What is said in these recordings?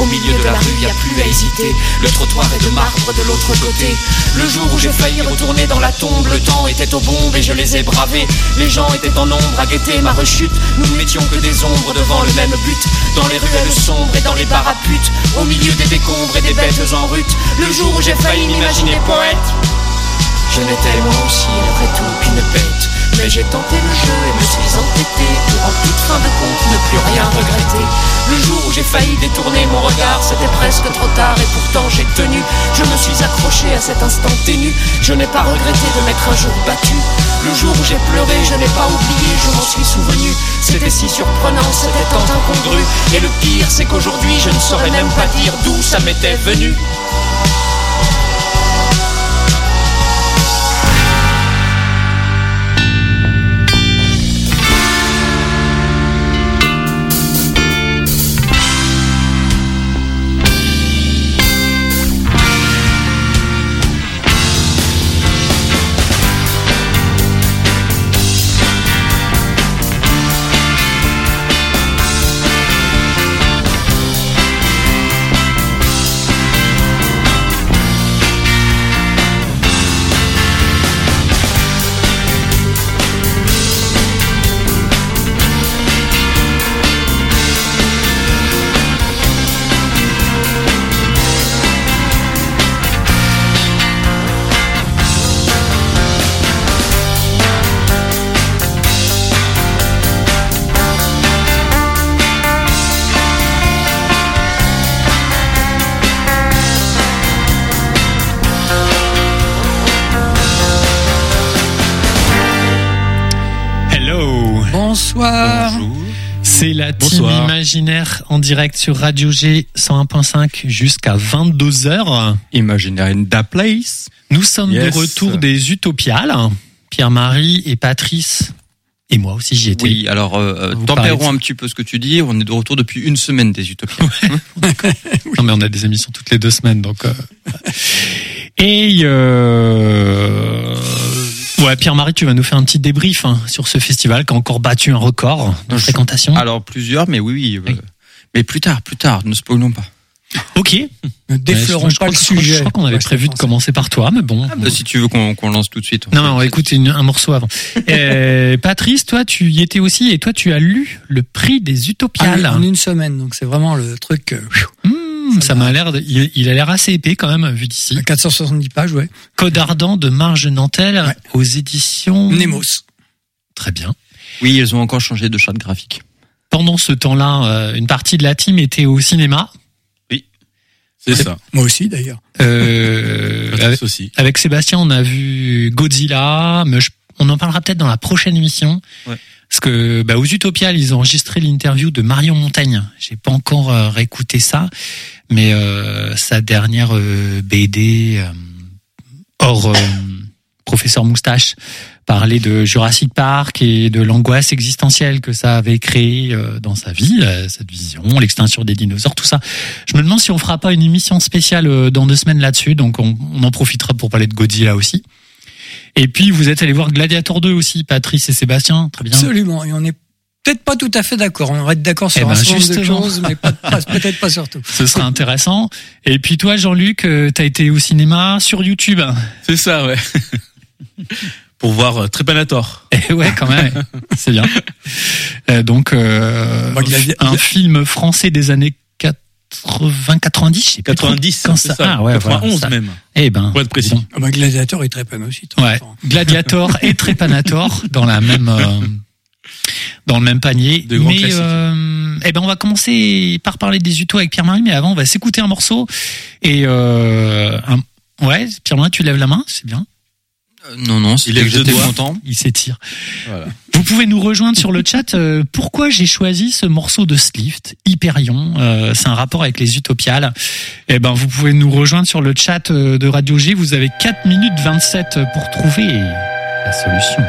Au milieu de la rue, y a plus à hésiter. Le trottoir est de marbre de l'autre côté. Le jour où j'ai failli retourner dans la tombe, le temps était aux bombes et je les ai bravés. Les gens étaient en nombre à guetter ma rechute. Nous ne mettions que des ombres devant le même but. Dans les ruelles sombres et dans les bars à putes, au milieu des décombres et des bêtes en rut. Le jour où j'ai failli m'imaginer poète, je n'étais moi aussi après tout qu'une bête. Mais j'ai tenté le jeu et me suis entêté pour en toute fin de compte ne plus rien regretter. Le jour où j'ai failli détourner mon regard, c'était presque trop tard et pourtant j'ai tenu. Je me suis accroché à cet instant ténu. Je n'ai pas regretté de m'être un jour battu. Le jour où j'ai pleuré, je n'ai pas oublié, je m'en suis souvenu. C'était si surprenant, c'était tant incongru. Et le pire, c'est qu'aujourd'hui, je ne saurais même pas dire d'où ça m'était venu. Bonsoir. Bonjour. C'est la team Imaginaire en direct sur Radio G 101.5 jusqu'à 22h. Imaginaire in the place. Nous sommes de retour des Utopiales. Pierre-Marie et Patrice. Et moi aussi j'y étais. Oui, alors tempérons un petit peu ce que tu dis. On est de retour depuis une semaine des Utopiales. D'accord. Oui. Non mais on a des émissions toutes les 2 semaines donc. Ouais, Pierre-Marie, tu vas nous faire un petit débrief sur ce festival qui a encore battu un record de fréquentation. Alors plusieurs, mais oui. Mais plus tard, ne spoilons pas. Ok. Ne défleurons pas le sujet. Je crois qu'on avait prévu de commencer par toi, mais bon. Si tu veux qu'on lance tout de suite. Non, on va écouter un morceau avant. Patrice, toi, tu y étais aussi et toi, tu as lu le prix des Utopiales. En une semaine, donc c'est vraiment le truc. Ça m'a l'air, il a l'air assez épais quand même, vu d'ici. 470 pages, ouais. Code ardent de Marge Nantel aux éditions Nemos. Très bien. Oui, ils ont encore changé de charte graphique. Pendant ce temps-là, une partie de la team était au cinéma. Oui, c'est ça. Moi aussi, d'ailleurs. Avec Sébastien, on a vu Godzilla, mais on en parlera peut-être dans la prochaine émission. Ouais. Parce que aux Utopiales, ils ont enregistré l'interview de Marion Montaigne. J'ai pas encore réécouté ça, mais sa dernière BD hors Professeur Moustache parlait de Jurassic Park et de l'angoisse existentielle que ça avait créé dans sa vie, cette vision, l'extinction des dinosaures, tout ça. Je me demande si on fera pas une émission spéciale dans 2 semaines là-dessus, donc on en profitera pour parler de Godzilla aussi. Et puis, vous êtes allés voir Gladiator 2 aussi, Patrice et Sébastien, très bien. Absolument, et on n'est peut-être pas tout à fait d'accord. On va être d'accord sur un certain nombre de choses, mais peut-être pas sur tout. Ce sera intéressant. Et puis toi, Jean-Luc, t'as été au cinéma sur YouTube. C'est ça, ouais. Pour voir Trépanator. Et ouais, quand même, c'est bien. Donc, un film français des années 90, je sais pas. 90, quand c'est ça. ça. 91 voilà, même. Eh ben. Pour être précis. Bon. Gladiator et Trépanator aussi. Ouais. Gladiator et Trépanator dans la même, dans le même panier. De grands classiques. On va commencer par parler des Utos avec Pierre-Marie, mais avant, on va s'écouter un morceau. Et, ouais, Pierre-Marie, tu lèves la main, c'est bien. Non, il lève 2 doigts. Content. Il s'étire. Voilà. Vous pouvez nous rejoindre sur le chat. Pourquoi j'ai choisi ce morceau de Slift, Hyperion, c'est un rapport avec les Utopiales. Vous pouvez nous rejoindre sur le chat de Radio G. Vous avez 4 minutes 27 pour trouver la solution.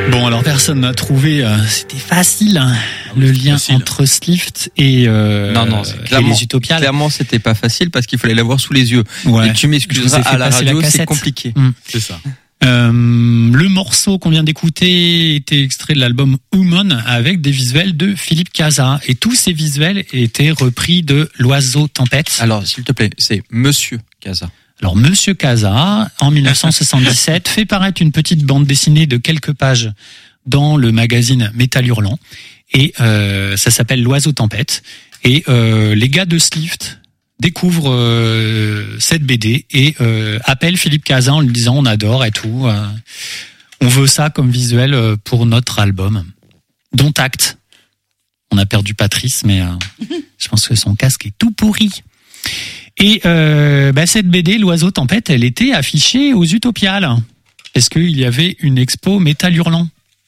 Bon, alors personne n'a trouvé, c'était facile, hein, le lien entre Slift et, non, clairement, les Utopiales. Clairement, c'était pas facile parce qu'il fallait l'avoir sous les yeux. Ouais. Et tu m'excuseras, à la radio, c'est compliqué. C'est ça. Le morceau qu'on vient d'écouter était extrait de l'album Human avec des visuels de Philippe Cazat. Et tous ces visuels étaient repris de L'Oiseau Tempête. Alors, s'il te plaît, c'est Monsieur Cazat. Alors, Monsieur Cazat, en 1977, fait paraître une petite bande dessinée de quelques pages dans le magazine Métal Hurlant. Et ça s'appelle L'Oiseau Tempête. Et les gars de Slift découvrent cette BD et appellent Philippe Cazat en lui disant on adore et tout. On veut ça comme visuel pour notre album. Dont acte. On a perdu Patrice, mais je pense que son casque est tout pourri. Et cette BD, L'Oiseau Tempête, elle était affichée aux Utopiales. Est-ce qu'il y avait une expo Métal Hurlant ?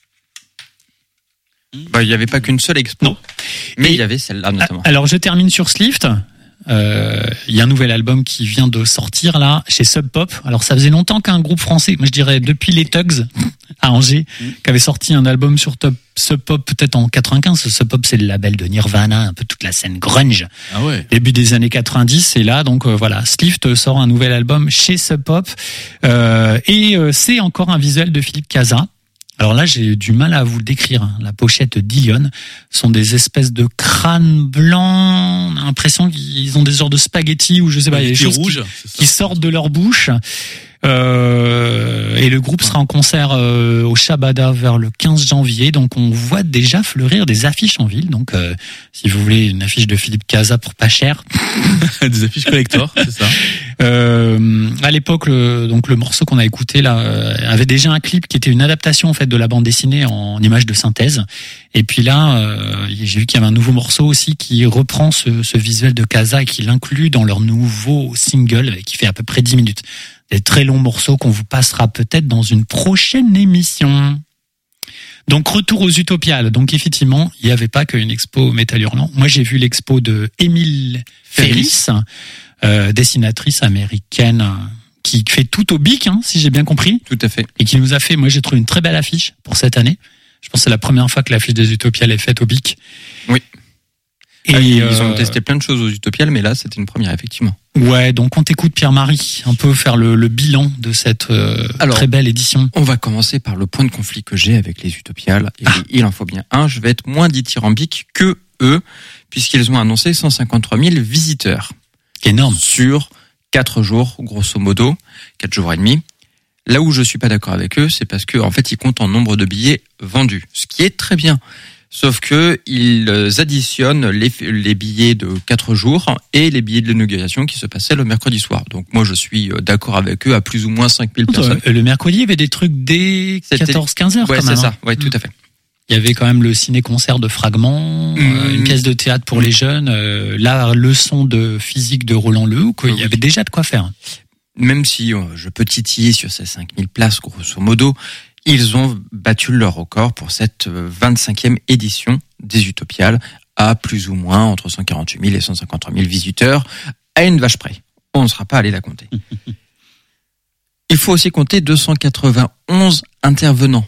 Il n'y avait pas qu'une seule expo. Non. Mais il y avait celle-là notamment. Alors je termine sur Slift. Il y a un nouvel album qui vient de sortir là chez Sub Pop. Alors ça faisait longtemps qu'un groupe français, moi je dirais depuis les Tugs à Angers, qui avait sorti un album sur Sub Pop peut-être en 95. Sub Pop c'est le label de Nirvana, un peu toute la scène grunge. Ah ouais. Début des années 90 et là donc voilà, Slift sort un nouvel album chez Sub Pop et c'est encore un visuel de Philippe Cazat. Alors là, j'ai du mal à vous le décrire. La pochette d'Ilion sont des espèces de crânes blancs. On a l'impression qu'ils ont des genres de spaghettis ou je sais pas, il y a des choses qui sortent de leur bouche. Et le groupe sera en concert au Shabada vers le 15 janvier. Donc on voit déjà fleurir des affiches en ville. Donc si vous voulez une affiche de Philippe Cazat pour pas cher, des affiches collector, c'est ça. À l'époque, le morceau qu'on a écouté là avait déjà un clip qui était une adaptation en fait de la bande dessinée en images de synthèse. Et puis là, j'ai vu qu'il y avait un nouveau morceau aussi qui reprend ce visuel de Cazat et qui l'inclut dans leur nouveau single qui fait à peu près 10 minutes. Des très longs morceaux qu'on vous passera peut-être dans une prochaine émission. Donc retour aux Utopiales. Donc effectivement, il n'y avait pas qu'une expo Métal Hurlant. Moi j'ai vu l'expo de Émile Ferris, dessinatrice américaine qui fait tout au bic, si j'ai bien compris. Tout à fait. Et qui nous a fait, moi j'ai trouvé une très belle affiche pour cette année. Je pense que c'est la première fois que l'affiche des Utopiales est faite au bic. Oui. Et ils ont testé plein de choses aux Utopiales, mais là c'était une première effectivement. Ouais, donc on t'écoute Pierre-Marie, un peu faire le bilan de cette très belle édition. On va commencer par le point de conflit que j'ai avec les Utopiales. Et il en faut bien un, je vais être moins dithyrambique que eux, puisqu'ils ont annoncé 153 000 visiteurs. Énorme. Sur 4 jours, grosso modo, 4 jours et demi. Là où je suis pas d'accord avec eux, c'est parce que en fait ils comptent en nombre de billets vendus, ce qui est très bien. Sauf que ils additionnent les billets de 4 jours et les billets de l'inauguration qui se passaient le mercredi soir. Donc moi je suis d'accord avec eux à plus ou moins 5000 personnes. Le mercredi, il y avait des trucs dès 14-15 heures. Ouais, quand même, c'est ça. Ouais, tout à fait. Il y avait quand même le ciné-concert de Fragments, une pièce de théâtre pour les jeunes, la leçon de physique de Roland Lehoucq. Il y avait déjà de quoi faire. Même si je peux titiller sur ces 5000 places, grosso modo, ils ont battu leur record pour cette 25e édition des Utopiales à plus ou moins entre 148 000 et 153 000 visiteurs à une vache près. On ne sera pas allé la compter. Il faut aussi compter 291 intervenants.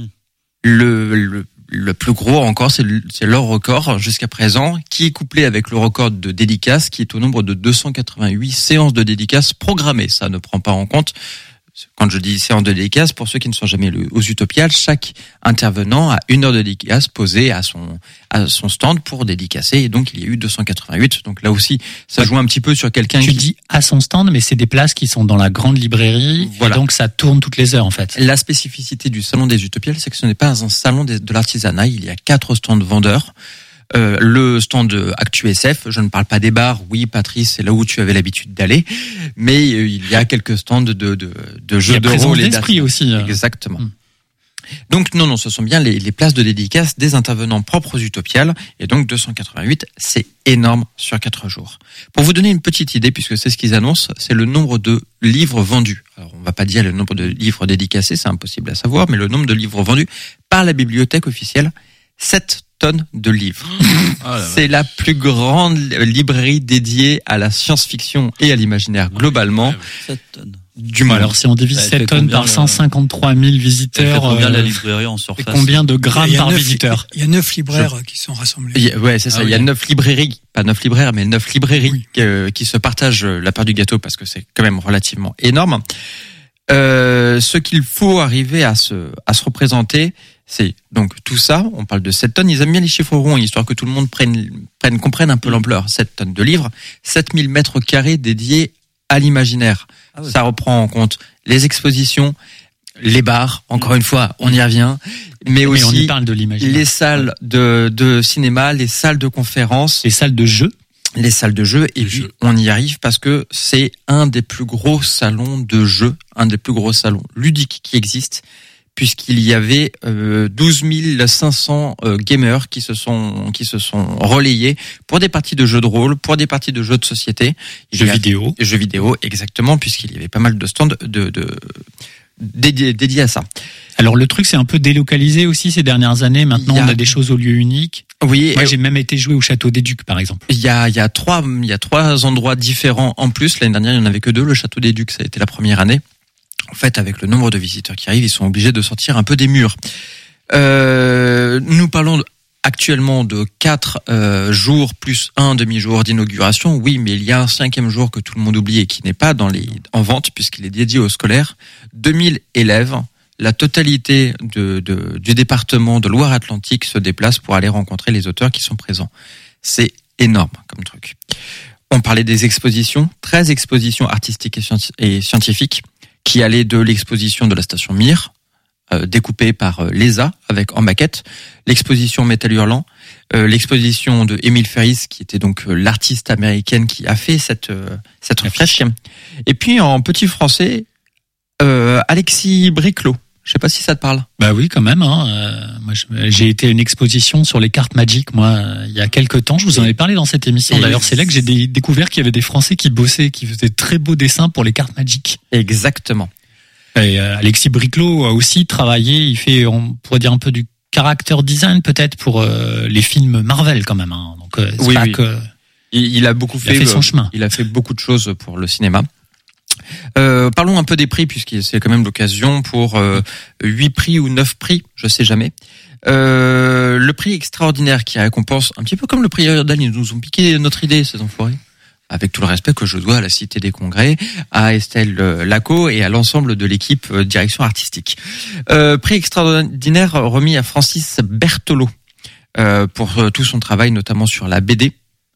Le plus gros encore, c'est leur record jusqu'à présent, qui est couplé avec le record de dédicaces, qui est au nombre de 288 séances de dédicaces programmées. Ça ne prend pas en compte, quand je dis séance de dédicace, pour ceux qui ne sont jamais aux Utopiales, chaque intervenant a 1 heure de dédicace posée à son stand pour dédicacer. Et donc, il y a eu 288. Donc là aussi, ça joue un petit peu sur quelqu'un Tu dis à son stand, mais c'est des places qui sont dans la grande librairie. Voilà. Et donc, ça tourne toutes les heures, en fait. La spécificité du salon des Utopiales, c'est que ce n'est pas un salon de l'artisanat. Il y a 4 stands vendeurs. Le stand ActuSF, je ne parle pas des bars, oui Patrice, c'est là où tu avais l'habitude d'aller, mais il y a quelques stands de jeux de rôle et d'esprit aussi. Exactement. Donc non, ce sont bien les places de dédicace des intervenants propres aux Utopiales, et donc 288, c'est énorme sur 4 jours. Pour vous donner une petite idée, puisque c'est ce qu'ils annoncent, c'est le nombre de livres vendus. Alors on va pas dire le nombre de livres dédicacés, c'est impossible à savoir, mais le nombre de livres vendus par la bibliothèque officielle, 7 tonnes de livres. C'est la plus grande librairie dédiée à la science-fiction et à l'imaginaire globalement. 7 tonnes. du monde. Alors, si on divise 7 tonnes par 153 000 visiteurs, combien la librairie en surface? Et combien de grammes par visiteur? Il y a 9 libraires qui sont rassemblés. Ouais, c'est ça. Il y a 9 librairies, pas 9 libraires, mais 9 librairies qui se partagent la part du gâteau parce que c'est quand même relativement énorme. Ce qu'il faut arriver à se représenter, c'est donc tout ça. On parle de 7 tonnes. Ils aiment bien les chiffres ronds, histoire que tout le monde comprenne un peu l'ampleur. 7 tonnes de livres, 7000 mètres carrés dédiés à l'imaginaire. Ah oui. Ça reprend en compte les expositions, les bars. Encore une fois, on y revient. Mais aussi on y parle de l'imaginaire. Les salles de cinéma, les salles de conférences, les salles de jeux. Les salles de jeux, et puis on y arrive parce que c'est un des plus gros salons de jeux, un des plus gros salons ludiques qui existent, puisqu'il y avait 12 500 gamers qui se sont relayés pour des parties de jeux de rôle, pour des parties de jeux de société, jeux vidéo, exactement, puisqu'il y avait pas mal de stands dédiés à ça. Alors le truc c'est un peu délocalisé aussi ces dernières années. Maintenant on a des choses au lieu unique. Oui. Moi j'ai même été jouer au Château des Ducs par exemple. Il y a trois endroits différents en plus. L'année dernière il n'y en avait que 2. Le Château des Ducs ça a été la première année. En fait avec le nombre de visiteurs qui arrivent ils sont obligés de sortir un peu des murs. Nous parlons actuellement de 4 jours plus un demi-jour d'inauguration. Oui, mais il y a un 5e jour que tout le monde oublie et qui n'est pas en vente puisqu'il est dédié aux scolaires. 2000 élèves. La totalité du département de Loire-Atlantique se déplace pour aller rencontrer les auteurs qui sont présents. C'est énorme comme truc. On parlait des expositions, 13 expositions artistiques et scientifiques qui allaient de l'exposition de la station Mir, découpée par l'ESA avec en maquette, l'exposition Métal Hurlant, l'exposition de Émile Ferris qui était donc l'artiste américaine qui a fait cette fresque, et puis en petit français Alexis Briclot. Je sais pas si ça te parle. Bah oui, quand même. Moi, j'ai été à une exposition sur les cartes Magic, il y a quelques temps. Je vous en ai parlé dans cette émission. D'ailleurs, c'est là que j'ai découvert qu'il y avait des Français qui bossaient, qui faisaient de très beaux dessins pour les cartes Magic. Exactement. Et Alexis Briclot a aussi travaillé. Il fait, on pourrait dire un peu du character design peut-être pour les films Marvel quand même. Donc, c'est pas que il a beaucoup fait son chemin. Il a fait beaucoup de choses pour le cinéma. Parlons un peu des prix puisque c'est quand même l'occasion pour 8 prix ou 9 prix, je sais jamais. Le prix extraordinaire qui récompense un petit peu comme le prix Jordan, ils nous ont piqué notre idée ces enfoirés. Avec tout le respect que je dois à la Cité des Congrès, à Estelle Lacot et à l'ensemble de l'équipe direction artistique. Prix extraordinaire remis à Francis Berthelot pour tout son travail notamment sur la BD.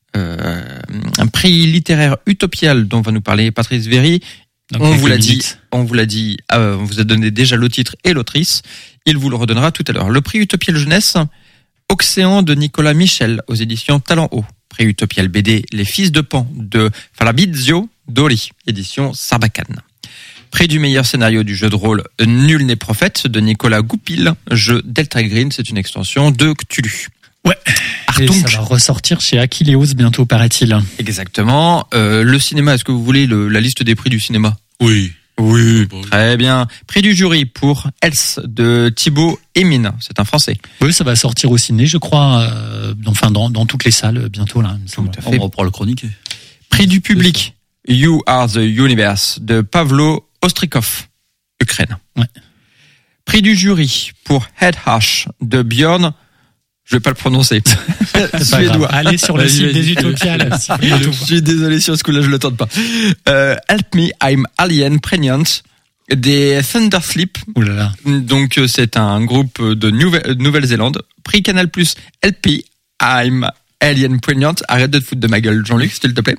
Un prix littéraire Utopial dont va nous parler Patrice Véry. Donc, on vous l'a dit, on vous a donné déjà le titre et l'autrice. Il vous le redonnera tout à l'heure. Le prix Utopial Jeunesse, Océan de Nicolas Michel aux éditions Talent Haut. Prix Utopial BD, Les Fils de Pan de Fabrizio Doli, édition Sarbacane. Prix du meilleur scénario du jeu de rôle Nul n'est prophète de Nicolas Goupil, jeu Delta Green, c'est une extension de Cthulhu. Ouais. Artunk. Ça va ressortir chez Achilleos bientôt, paraît-il. Exactement. Le cinéma, est-ce que vous voulez la liste des prix du cinéma? Oui. Très bien. Prix du jury pour Else de Thibaut Hémine. C'est un Français. Oui, ça va sortir au ciné, je crois, dans toutes les salles bientôt là. Tout à fait. On va pouvoir le chroniquer. Prix du public. You Are the Universe de Pavlo Ostrikov, Ukraine. Ouais. Prix du jury pour Head Hash de Björn. Je vais pas le prononcer. Suédois. Allez sur le site des Utopiales. Je suis désolé sur ce coup-là, je le tente pas. Help Me, I'm Alien Pregnant des Thundersleep. Ouh là là. Donc c'est un groupe de Nouvelle-Zélande. Prix Canal+, Help Me, I'm Alien Pregnant. Arrête de te foutre de ma gueule, Jean-Luc, s'il te plaît.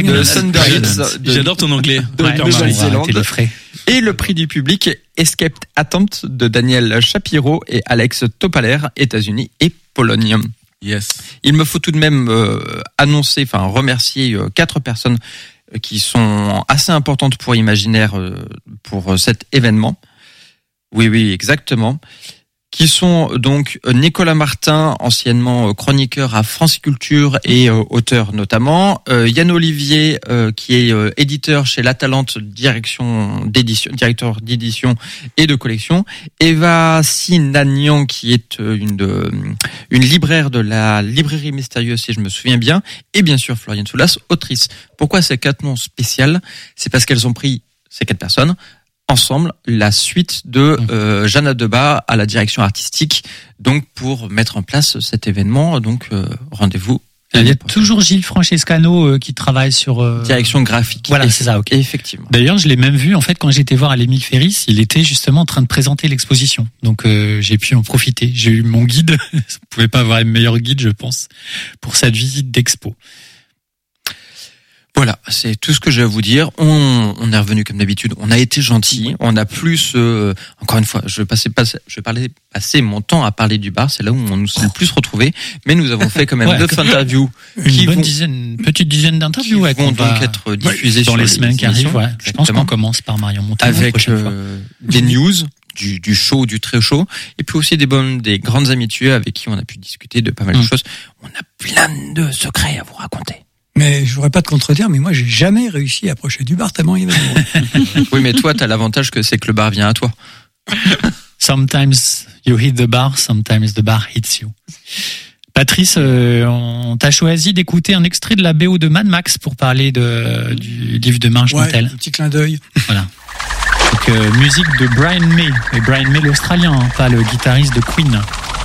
J'adore ton anglais. De Nouvelle-Zélande. Et le prix du public, Escape Attempt de Daniel Shapiro et Alex Topaler, États-Unis et Pologne. Yes. Il me faut tout de même remercier 4 personnes qui sont assez importantes pour Imaginaire pour cet événement. Oui, exactement. Qui sont donc Nicolas Martin, anciennement chroniqueur à France Culture et auteur notamment, Yann Olivier qui est éditeur chez La Talente, directeur d'édition et de collection, Eva Sinagnan qui est une libraire de la librairie mystérieuse si je me souviens bien, et bien sûr Floriane Soulas, autrice. Pourquoi ces 4 noms spéciaux? C'est parce qu'elles ont pris ces 4 personnes, ensemble, la suite de Jeanne Debat à la direction artistique, donc pour mettre en place cet événement. Donc rendez-vous. Il y a toujours Gilles Francescano qui travaille sur direction graphique. Voilà, c'est ça. Ok. Effectivement. D'ailleurs, je l'ai même vu en fait quand j'étais voir à l'Émile Ferris. Il était justement en train de présenter l'exposition. Donc j'ai pu en profiter. J'ai eu mon guide. Vous pouvez pas avoir un meilleur guide, je pense, pour cette visite d'expo. Voilà, c'est tout ce que j'ai à vous dire. On est revenu comme d'habitude. On a été gentil. On a plus, encore une fois, je vais passer mon temps à parler du bar. C'est là où on nous s'est le plus retrouvés. Mais nous avons fait quand même 9 interviews. Une petite dizaine d'interviews qui vont donc être diffusées dans les semaines qui arrivent. Ouais. Je pense qu'on commence par Marion Montagne avec des news. Du chaud, du très chaud, et puis aussi des grandes amitiés avec qui on a pu discuter de pas mal de choses. On a plein de secrets à vous raconter. Mais je voudrais pas te contredire, mais moi j'ai jamais réussi à approcher du bar tellement il va de Oui, mais toi t'as l'avantage que c'est que le bar vient à toi. Sometimes you hit the bar, sometimes the bar hits you. Patrice, on t'a choisi d'écouter un extrait de la BO de Mad Max pour parler du livre de Marge Mantel. Un petit clin d'œil. Voilà. Donc musique de Brian May, et Brian May l'Australien, pas le guitariste de Queen.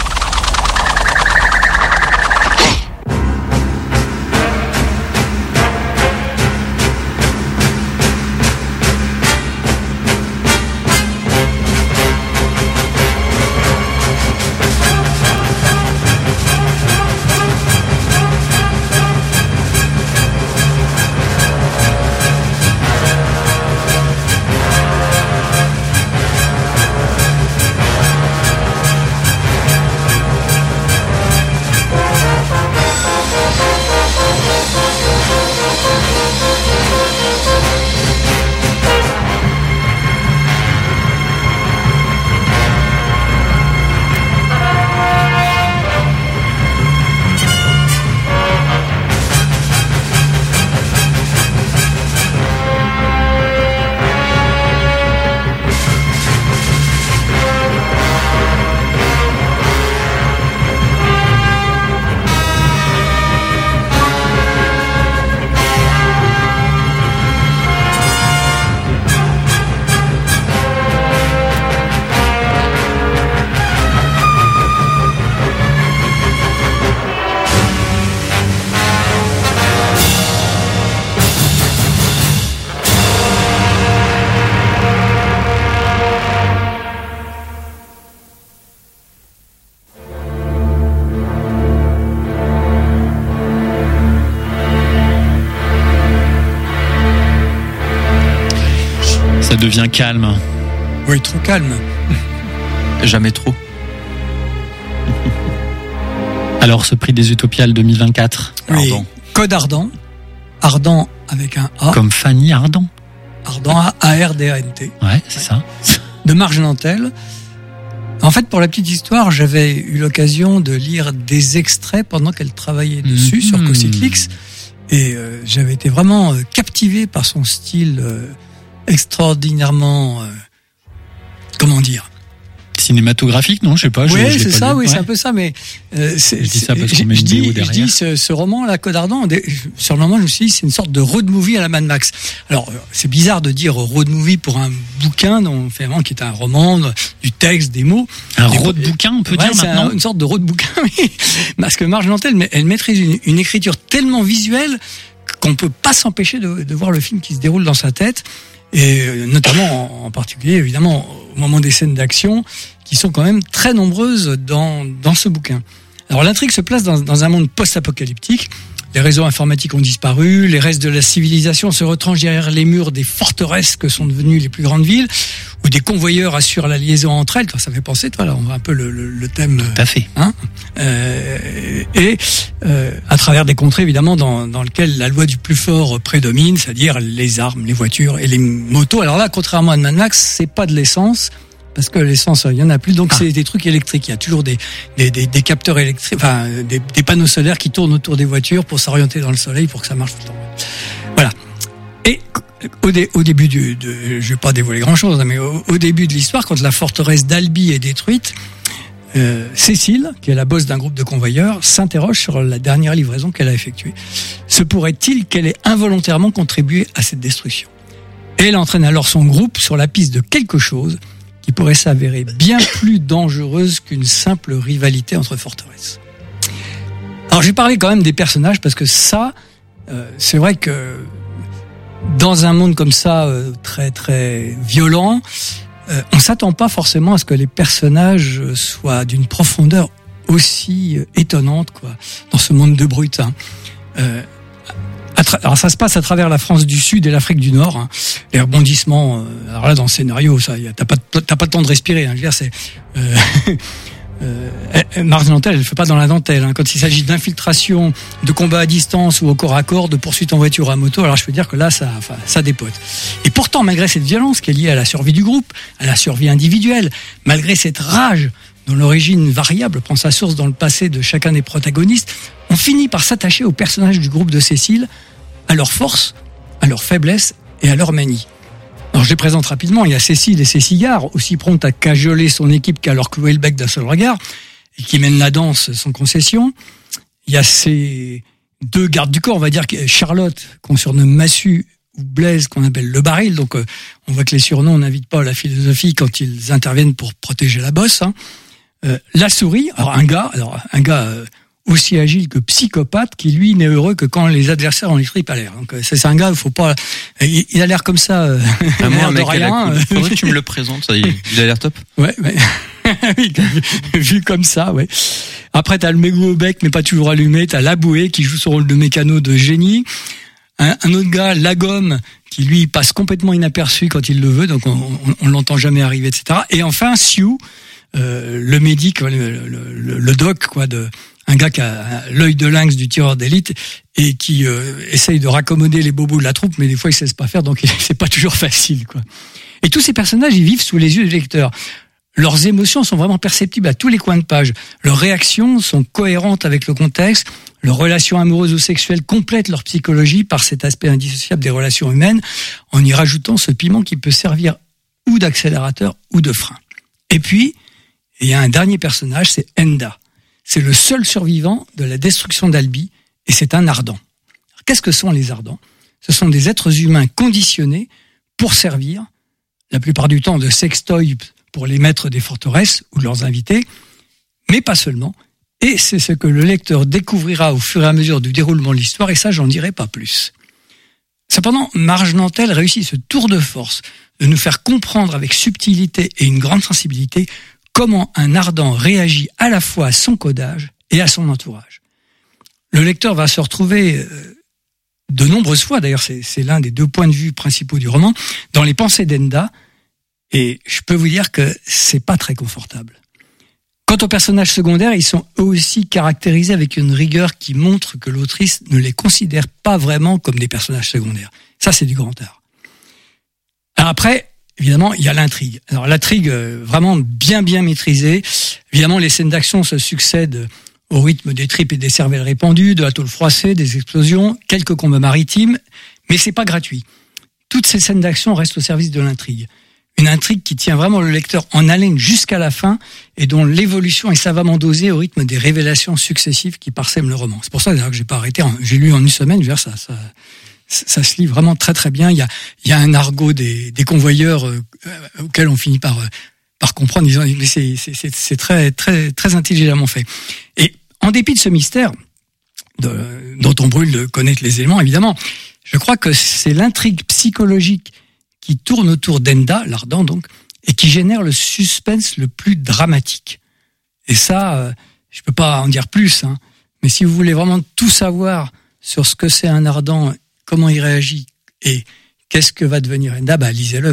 Ça devient calme. Oui, trop calme. Jamais trop. Alors, ce prix des Utopiales 2024. Oui, Code Ardent. Ardent avec un A. Comme Fanny Ardant. Ardent, A-R-D-A-N-T. Ouais, c'est ça. De Marge Nantel. En fait, pour la petite histoire, j'avais eu l'occasion de lire des extraits pendant qu'elle travaillait dessus sur Cocyclix. Et j'avais été vraiment captivé par son style extraordinairement... comment dire ? Cinématographique, non, je sais pas. Oui, c'est ça, oui, c'est un peu ça, mais je dis ça parce qu'on met une vidéo derrière. Je dis ce roman, Code Ardent, sur le moment, je me suis dit, c'est une sorte de road movie à la Mad Max. Alors, c'est bizarre de dire road movie pour un bouquin, donc, finalement, qui est un roman, du texte, des mots. Un road bouquin, on peut dire maintenant. C'est une sorte de road bouquin, oui. Parce que Marge Nantel, elle maîtrise une écriture tellement visuelle qu'on peut pas s'empêcher de voir le film qui se déroule dans sa tête. Et notamment, en particulier, évidemment, au moment des scènes d'action, qui sont quand même très nombreuses dans ce bouquin. Alors l'intrigue se place dans un monde post-apocalyptique. Les réseaux informatiques ont disparu, les restes de la civilisation se retranchent derrière les murs des forteresses que sont devenues les plus grandes villes, où des convoyeurs assurent la liaison entre elles. Ça fait penser, toi, là, on voit un peu le thème. Tout à fait. Hein, à travers des contrées, évidemment, dans lesquelles la loi du plus fort prédomine, c'est-à-dire les armes, les voitures et les motos. Alors là, contrairement à Mad Max, c'est pas de l'essence. Parce que l'essence, il y en a plus, donc c'est des trucs électriques. Il y a toujours des capteurs électriques, enfin des panneaux solaires qui tournent autour des voitures pour s'orienter dans le soleil pour que ça marche tout le temps. Voilà. Et au début je vais pas dévoiler grand-chose, mais au début de l'histoire, quand la forteresse d'Albi est détruite, Cécile, qui est la boss d'un groupe de convoyeurs, s'interroge sur la dernière livraison qu'elle a effectuée. Se pourrait-il qu'elle ait involontairement contribué à cette destruction ? Et elle entraîne alors son groupe sur la piste de quelque chose qui pourrait s'avérer bien plus dangereuse qu'une simple rivalité entre forteresses. Alors, j'ai parlé quand même des personnages parce que ça, c'est vrai que dans un monde comme ça, très très violent, on s'attend pas forcément à ce que les personnages soient d'une profondeur aussi étonnante, quoi, dans ce monde de brutes. Alors ça se passe à travers la France du Sud et l'Afrique du Nord. Les rebondissements, alors là dans le scénario, ça, t'as pas le temps de respirer. Je veux dire, c'est Marge Nantel, elle fait pas dans la dentelle. Quand il s'agit d'infiltration, de combat à distance ou au corps à corps, de poursuite en voiture ou à moto, alors je peux dire que là, ça dépote. Et pourtant, malgré cette violence qui est liée à la survie du groupe, à la survie individuelle, malgré cette rage dont l'origine variable prend sa source dans le passé de chacun des protagonistes, on finit par s'attacher aux personnages du groupe de Cécile, à leurs forces, à leurs faiblesses et à leur manie. Alors je les présente rapidement. Il y a Cécile et ses cigares, aussi promptes à cajoler son équipe qu'à leur clouer le bec d'un seul regard, et qui mènent la danse sans concession. Il y a ces deux gardes du corps, on va dire, Charlotte, qu'on surnomme Massue, ou Blaise, qu'on appelle le baril. Donc on voit que les surnoms n'invitent pas à la philosophie quand ils interviennent pour protéger la bosse. La souris, alors un gars aussi agile que psychopathe, qui lui n'est heureux que quand les adversaires ont les tripes à l'air. Donc c'est un gars, il faut pas. Il a l'air comme ça. Moi, un mec à la coupe. Faudrait que tu me le présentes. Ça, il a l'air top. Ouais. Oui, vu comme ça, ouais. Après, t'as le mégot au bec, mais pas toujours allumé. T'as la bouée qui joue son rôle de mécano de génie. Un autre gars, la gomme, qui lui passe complètement inaperçu quand il le veut, donc on l'entend jamais arriver, etc. Et enfin, Sioux, le médic, le doc, quoi, un gars qui a l'œil de lynx du tireur d'élite et qui essaye de raccommoder les bobos de la troupe, mais des fois il ne sait pas faire, donc c'est pas toujours facile, quoi. Et tous ces personnages, ils vivent sous les yeux du lecteur. Leurs émotions sont vraiment perceptibles à tous les coins de page. Leurs réactions sont cohérentes avec le contexte. Leurs relations amoureuses ou sexuelles complètent leur psychologie par cet aspect indissociable des relations humaines, en y rajoutant ce piment qui peut servir ou d'accélérateur ou de frein. Et puis, il y a un dernier personnage, c'est Enda. C'est le seul survivant de la destruction d'Albi, et c'est un ardent. Alors, qu'est-ce que sont les ardents ? Ce sont des êtres humains conditionnés pour servir, la plupart du temps de sextoys pour les maîtres des forteresses ou de leurs invités, mais pas seulement. Et c'est ce que le lecteur découvrira au fur et à mesure du déroulement de l'histoire, et ça, j'en dirai pas plus. Cependant, Marge Nantel réussit ce tour de force de nous faire comprendre avec subtilité et une grande sensibilité comment un ardent réagit à la fois à son codage et à son entourage. Le lecteur va se retrouver de nombreuses fois, d'ailleurs c'est l'un des deux points de vue principaux du roman, dans les pensées d'Enda, et je peux vous dire que c'est pas très confortable. Quant aux personnages secondaires, ils sont eux aussi caractérisés avec une rigueur qui montre que l'autrice ne les considère pas vraiment comme des personnages secondaires. Ça, c'est du grand art. Alors après, évidemment, il y a l'intrigue. Alors l'intrigue, vraiment bien maîtrisée. Évidemment, les scènes d'action se succèdent au rythme des tripes et des cervelles répandues, de la tôle froissée, des explosions, quelques combats maritimes, mais c'est pas gratuit. Toutes ces scènes d'action restent au service de l'intrigue. Une intrigue qui tient vraiment le lecteur en haleine jusqu'à la fin et dont l'évolution est savamment dosée au rythme des révélations successives qui parsèment le roman. C'est pour ça d'ailleurs que j'ai pas arrêté. J'ai lu en une semaine, je veux dire, ça se lit vraiment très très bien. Il y a un argot des convoyeurs auquel on finit par comprendre. Mais c'est très très très intelligemment fait. Et en dépit de ce mystère dont on brûle de connaître les éléments, évidemment, je crois que c'est l'intrigue psychologique qui tourne autour d'Enda, l'ardent donc, et qui génère le suspense le plus dramatique. Et ça, je peux pas en dire plus, mais si vous voulez vraiment tout savoir sur ce que c'est un ardent, comment il réagit et qu'est-ce que va devenir Enda, lisez-le.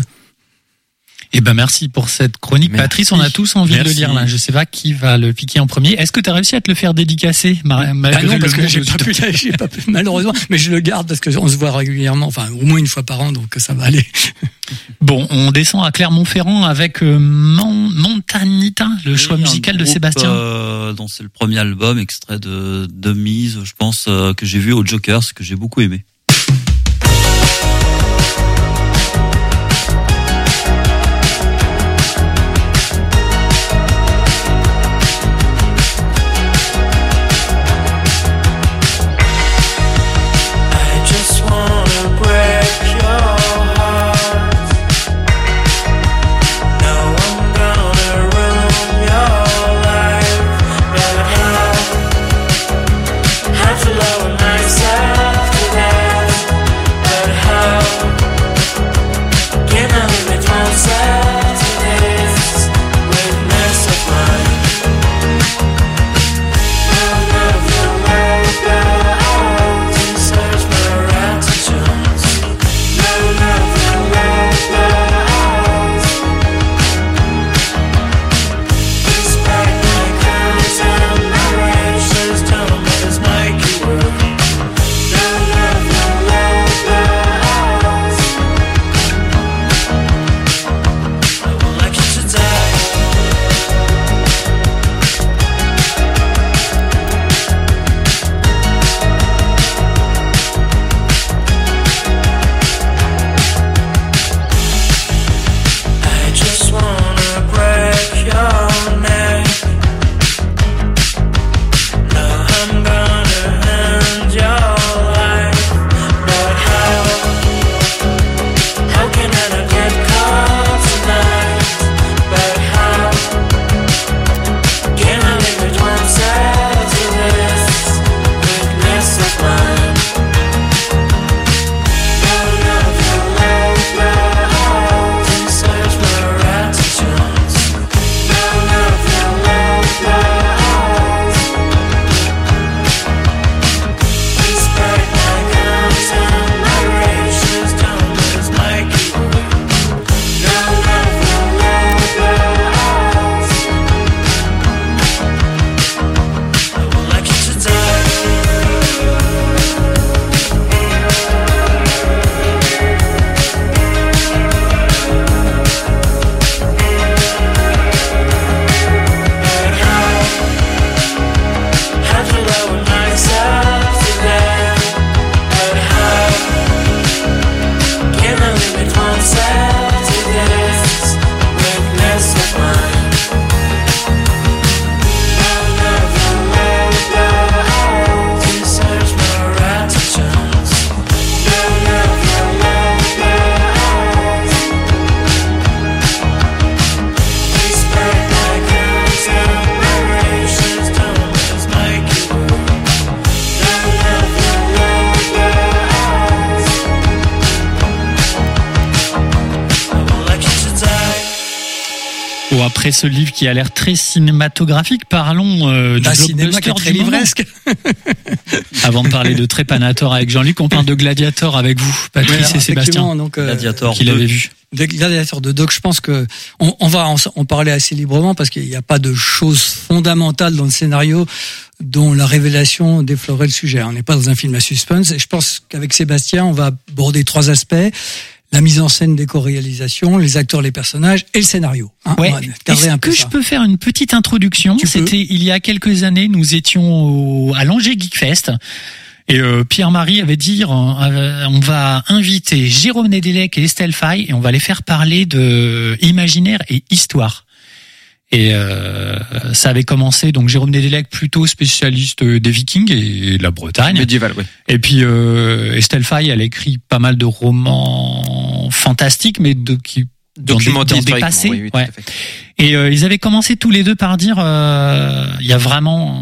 Eh ben merci pour cette chronique. Merci. Patrice, on a tous envie de le lire là. Je sais pas qui va le piquer en premier. Est-ce que tu as réussi à te le faire dédicacer non, parce que j'ai pas pu, malheureusement, mais je le garde parce que on se voit régulièrement, enfin au moins une fois par an, donc ça va aller. Bon, on descend à Clermont-Ferrand avec Montanita, le choix musical de Sébastien. Donc c'est le premier album, extrait de Mise, je pense, que j'ai vu au Jokers, que j'ai beaucoup aimé. I just wanna break your heart. après ce livre qui a l'air très cinématographique, parlons du blockbuster très du moment. livresque. Avant de parler de Trépanator avec Jean-Luc, on parle de Gladiator avec vous, Patrice et Sébastien, Donc, Gladiator qui l'avez vu. Gladiator 2. Donc je pense que on va en parler assez librement parce qu'il n'y a pas de choses fondamentales dans le scénario dont la révélation déflorerait le sujet. On n'est pas dans un film à suspense et je pense qu'avec Sébastien, on va aborder 3 aspects. La mise en scène, déco-réalisation, les acteurs, les personnages et le scénario. Ouais. Est-ce que je peux faire une petite introduction? C'était il y a quelques années, nous étions à l'Angers Geek Fest. Et Pierre-Marie avait dit on va inviter Jérôme Nedelec et Estelle Faye et on va les faire parler de imaginaire et histoire. Et ça avait commencé, donc Jérôme Nedelec plutôt spécialiste des Vikings et de la Bretagne. Médiéval, oui. Et puis Estelle Faye, elle écrit pas mal de romans fantastiques, mais qui documentés dans des passés. Oui, ouais. tout à fait. Et ils avaient commencé tous les deux par dire il y a vraiment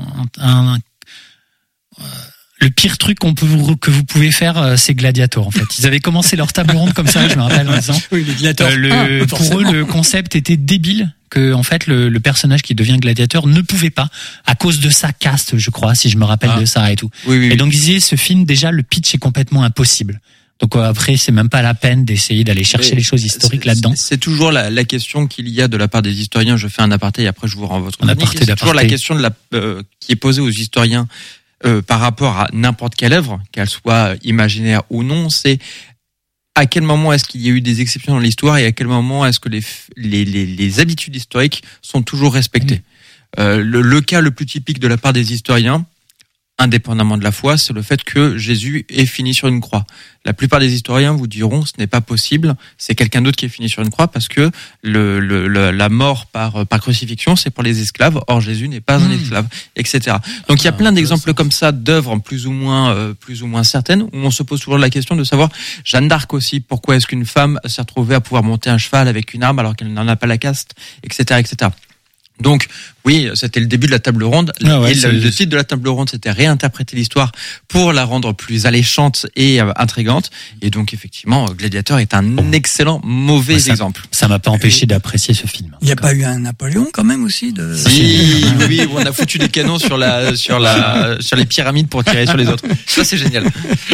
le pire truc que vous pouvez faire, c'est Gladiator, en fait. Ils avaient commencé leur table ronde comme ça, je me rappelle, en disant. Oui, Gladiator. Pour eux, le concept était débile, que, en fait, le personnage qui devient Gladiator ne pouvait pas, à cause de sa caste, je crois, si je me rappelle de ça et tout. Oui. Et donc, ils disaient, ce film, déjà, le pitch est complètement impossible. Donc après, c'est même pas la peine d'essayer d'aller chercher les choses historiques là-dedans. C'est toujours la question qu'il y a de la part des historiens. Je fais un aparté et après je vous rends votre chronique. C'est toujours la question qui est posée aux historiens par rapport à n'importe quelle œuvre, qu'elle soit imaginaire ou non. C'est à quel moment est-ce qu'il y a eu des exceptions dans l'histoire et à quel moment est-ce que les habitudes historiques sont toujours respectées. Le cas le plus typique de la part des historiens, indépendamment de la foi, c'est le fait que Jésus est fini sur une croix. La plupart des historiens vous diront ce n'est pas possible, c'est quelqu'un d'autre qui est fini sur une croix parce que la mort par crucifixion, c'est pour les esclaves, or Jésus n'est pas un esclave, etc. Donc il y a plein d'exemples comme ça d'œuvres plus ou moins certaines où on se pose toujours la question de savoir, Jeanne d'Arc aussi, pourquoi est-ce qu'une femme s'est retrouvée à pouvoir monter un cheval avec une arme alors qu'elle n'en a pas la caste, etc., etc. Donc, oui, c'était le début de la table ronde. Le titre de la table ronde, c'était réinterpréter l'histoire pour la rendre plus alléchante et intrigante. Et donc, effectivement, Gladiator est un excellent mauvais exemple. Ça m'a pas empêché d'apprécier ce film. Il n'y a pas eu un Napoléon quand même aussi Oui, on a foutu des canons sur les pyramides pour tirer sur les autres. Ça, c'est génial.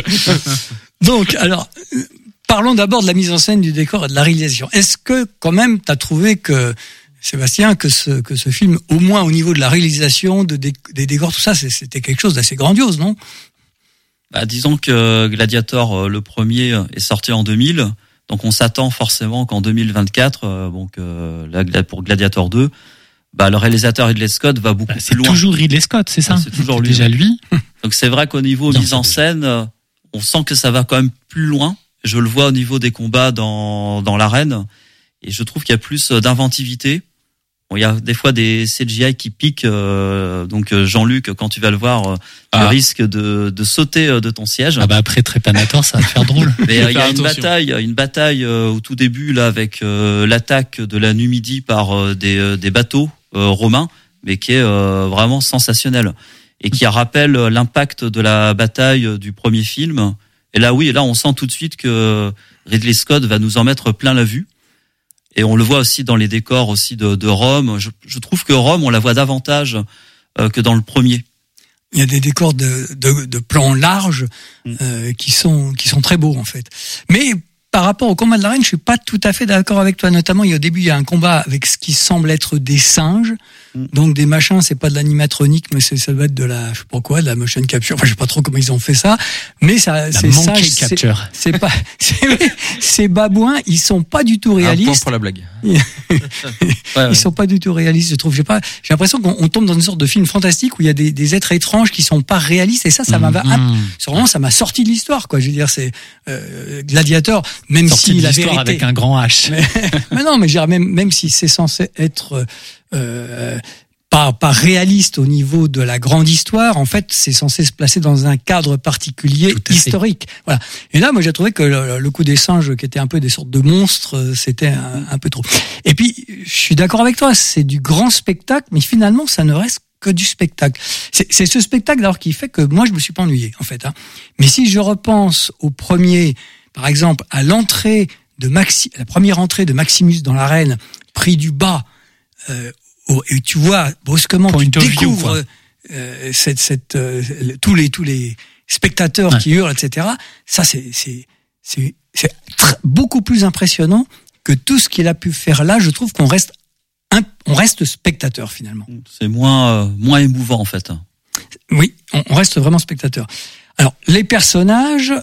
Donc, alors, parlons d'abord de la mise en scène du décor et de la réalisation. Est-ce que, quand même, t'as trouvé que Sébastien, que ce film, au moins au niveau de la réalisation, des décors, tout ça, c'était quelque chose d'assez grandiose, non? Disons que Gladiator, le premier, est sorti en 2000, donc on s'attend forcément qu'en 2024, pour Gladiator 2, le réalisateur Ridley Scott va beaucoup plus loin. C'est toujours Ridley Scott, c'est ça? C'est toujours lui. Déjà lui. Donc c'est vrai qu'au niveau mise en scène, on sent que ça va quand même plus loin. Je le vois au niveau des combats dans l'arène, et je trouve qu'il y a plus d'inventivité. Bon, il y a des fois des CGI qui piquent, donc Jean-Luc, quand tu vas le voir, tu risques de sauter de ton siège. Après Trépanator, ça va te faire drôle. Mais il y a une bataille au tout début là avec l'attaque de la Numidie par des bateaux romains, mais qui est vraiment sensationnelle et qui rappelle l'impact de la bataille du premier film. Et là, on sent tout de suite que Ridley Scott va nous en mettre plein la vue. Et on le voit aussi dans les décors aussi de Rome. Je trouve que Rome, on la voit davantage que dans le premier. Il y a des décors de plans larges qui sont très beaux en fait. Mais par rapport au combat de l'arène, je suis pas tout à fait d'accord avec toi. Notamment, au début, il y a un combat avec ce qui semble être des singes. Donc des machins, c'est pas de l'animatronique, mais ça doit être de la, je sais pas quoi, de la motion capture. Enfin, je sais pas trop comment ils ont fait ça, mais ça, c'est ça. C'est pas, ces babouins, ils sont pas du tout réalistes. Un point pour la blague. Ils sont pas du tout réalistes, je trouve. J'ai l'impression qu'on tombe dans une sorte de film fantastique où il y a des êtres étranges qui sont pas réalistes, et ça m'a sorti de l'histoire, quoi. Je veux dire, c'est Gladiator, même si la vérité avec un grand H. Mais non, mais je dirais même si c'est censé être pas réaliste au niveau de la grande histoire, en fait, c'est censé se placer dans un cadre particulier historique. Voilà. Et là, moi, j'ai trouvé que le coup des singes, qui étaient un peu des sortes de monstres, c'était un peu trop. Et puis, je suis d'accord avec toi, c'est du grand spectacle, mais finalement, ça ne reste que du spectacle. C'est ce spectacle, d'ailleurs, qui fait que moi, je me suis pas ennuyé, en fait. Mais si je repense au premier, par exemple, à la première entrée de Maximus dans l'arène, pris du bas, et tu vois brusquement, Point tu of view, découvres tous les spectateurs qui hurlent, etc. Ça, c'est beaucoup plus impressionnant que tout ce qu'il a pu faire là. Je trouve qu'on reste spectateur finalement. C'est moins émouvant en fait. Oui, on reste vraiment spectateur. Alors les personnages,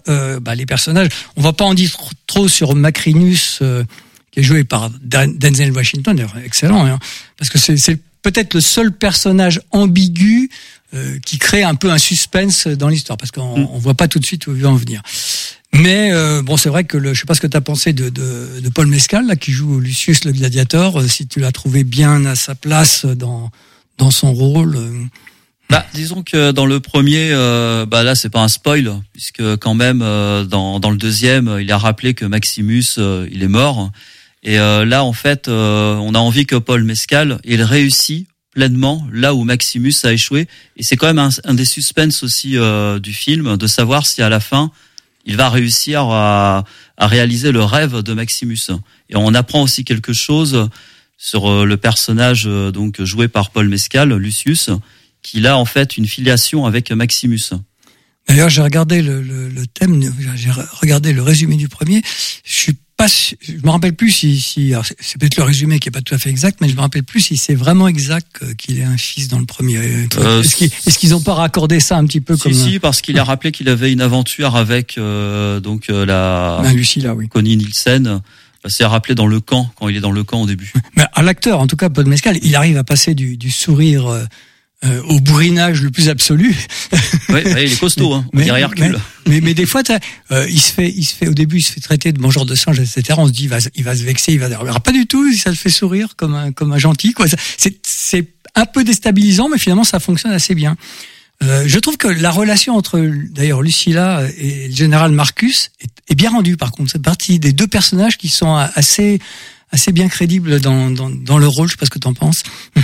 on va pas en dire trop sur Macrinus qui est joué par Denzel Washington, d'ailleurs excellent, hein, parce que c'est peut-être le seul personnage ambigu qui crée un peu un suspense dans l'histoire, parce qu'on voit pas tout de suite où il va en venir. Mais c'est vrai que je sais pas ce que tu as pensé de Paul Mescal là, qui joue Lucius le gladiateur, si tu l'as trouvé bien à sa place dans son rôle. Disons que dans le premier, là c'est pas un spoil, puisque quand même dans le deuxième, il a rappelé que Maximus il est mort, et là en fait on a envie que Paul Mescal il réussit pleinement là où Maximus a échoué, et c'est quand même un des suspens aussi du film, de savoir si à la fin il va réussir à réaliser le rêve de Maximus. Et on apprend aussi quelque chose sur le personnage donc joué par Paul Mescal, Lucius, qui a en fait une filiation avec Maximus. D'ailleurs, j'ai regardé le thème, j'ai regardé le résumé du premier. Je me rappelle plus si alors c'est peut-être le résumé qui est pas tout à fait exact, mais je me rappelle plus si c'est vraiment exact qu'il ait un fils dans le premier. Est-ce qu'ils ont pas raccordé ça un petit peu comme Si, parce qu'il a rappelé qu'il avait une aventure avec la Lucilla, oui. Connie Nielsen. C'est rappelé dans le camp, quand il est dans le camp au début. Mais à l'acteur, en tout cas, Paul Mescal, il arrive à passer du sourire au bourrinage le plus absolu. Oui, il est costaud, hein. On dirait Hercule. Mais des fois, il se fait au début, il se fait traiter de mangeur de singe, etc. On se dit, il va se vexer, il va pas du tout, ça le fait sourire comme un gentil, quoi. C'est un peu déstabilisant, mais finalement, ça fonctionne assez bien. Je trouve que la relation entre, d'ailleurs, Lucilla et le général Marcus est bien rendue, par contre. C'est partie des deux personnages qui sont assez bien crédibles dans le rôle. Je sais pas ce que t'en penses.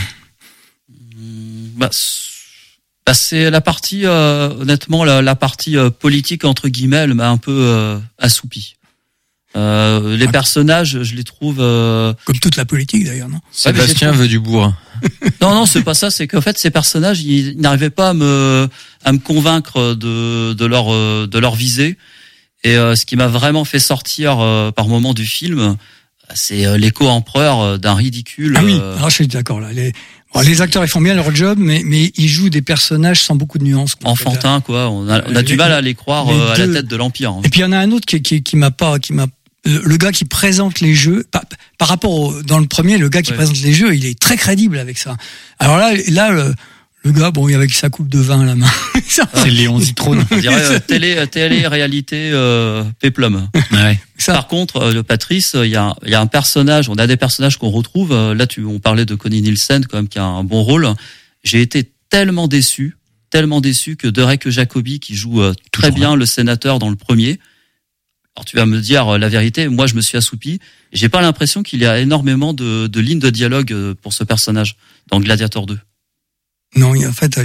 C'est la partie, honnêtement, la partie politique, entre guillemets, elle m'a un peu assoupi. Les personnages, je les trouve... Comme toute la politique, d'ailleurs, non? Sébastien veut du bourrin. Non, c'est pas ça. C'est qu'en fait, ces personnages, ils n'arrivaient pas à me convaincre de leur visée. Et ce qui m'a vraiment fait sortir par moment du film, c'est l'éco-empereur d'un ridicule. Ah oui, alors je suis d'accord là. Les acteurs, ils font bien leur job, mais ils jouent des personnages sans beaucoup de nuances. Enfantins, quoi. On a du mal à les croire à la tête de l'Empire. Hein. Et puis il y en a un autre qui m'a le gars qui présente les jeux, par rapport dans le premier, le gars qui présente les jeux, il est très crédible avec ça. Alors là, le gars, il avait sa coupe de vin à la main. C'est Léon Zitrone. On dirait télé-réalité péplum. Ouais. Par contre, Patrice, il y a un personnage, on a des personnages qu'on retrouve. Là, on parlait de Connie Nielsen, quand même, qui a un bon rôle. J'ai été tellement déçu que Derek Jacobi, qui joue très bien le sénateur dans le premier. Alors tu vas me dire la vérité, moi je me suis assoupi. J'ai pas l'impression qu'il y a énormément de lignes de dialogue pour ce personnage dans Gladiator 2. Non, en fait,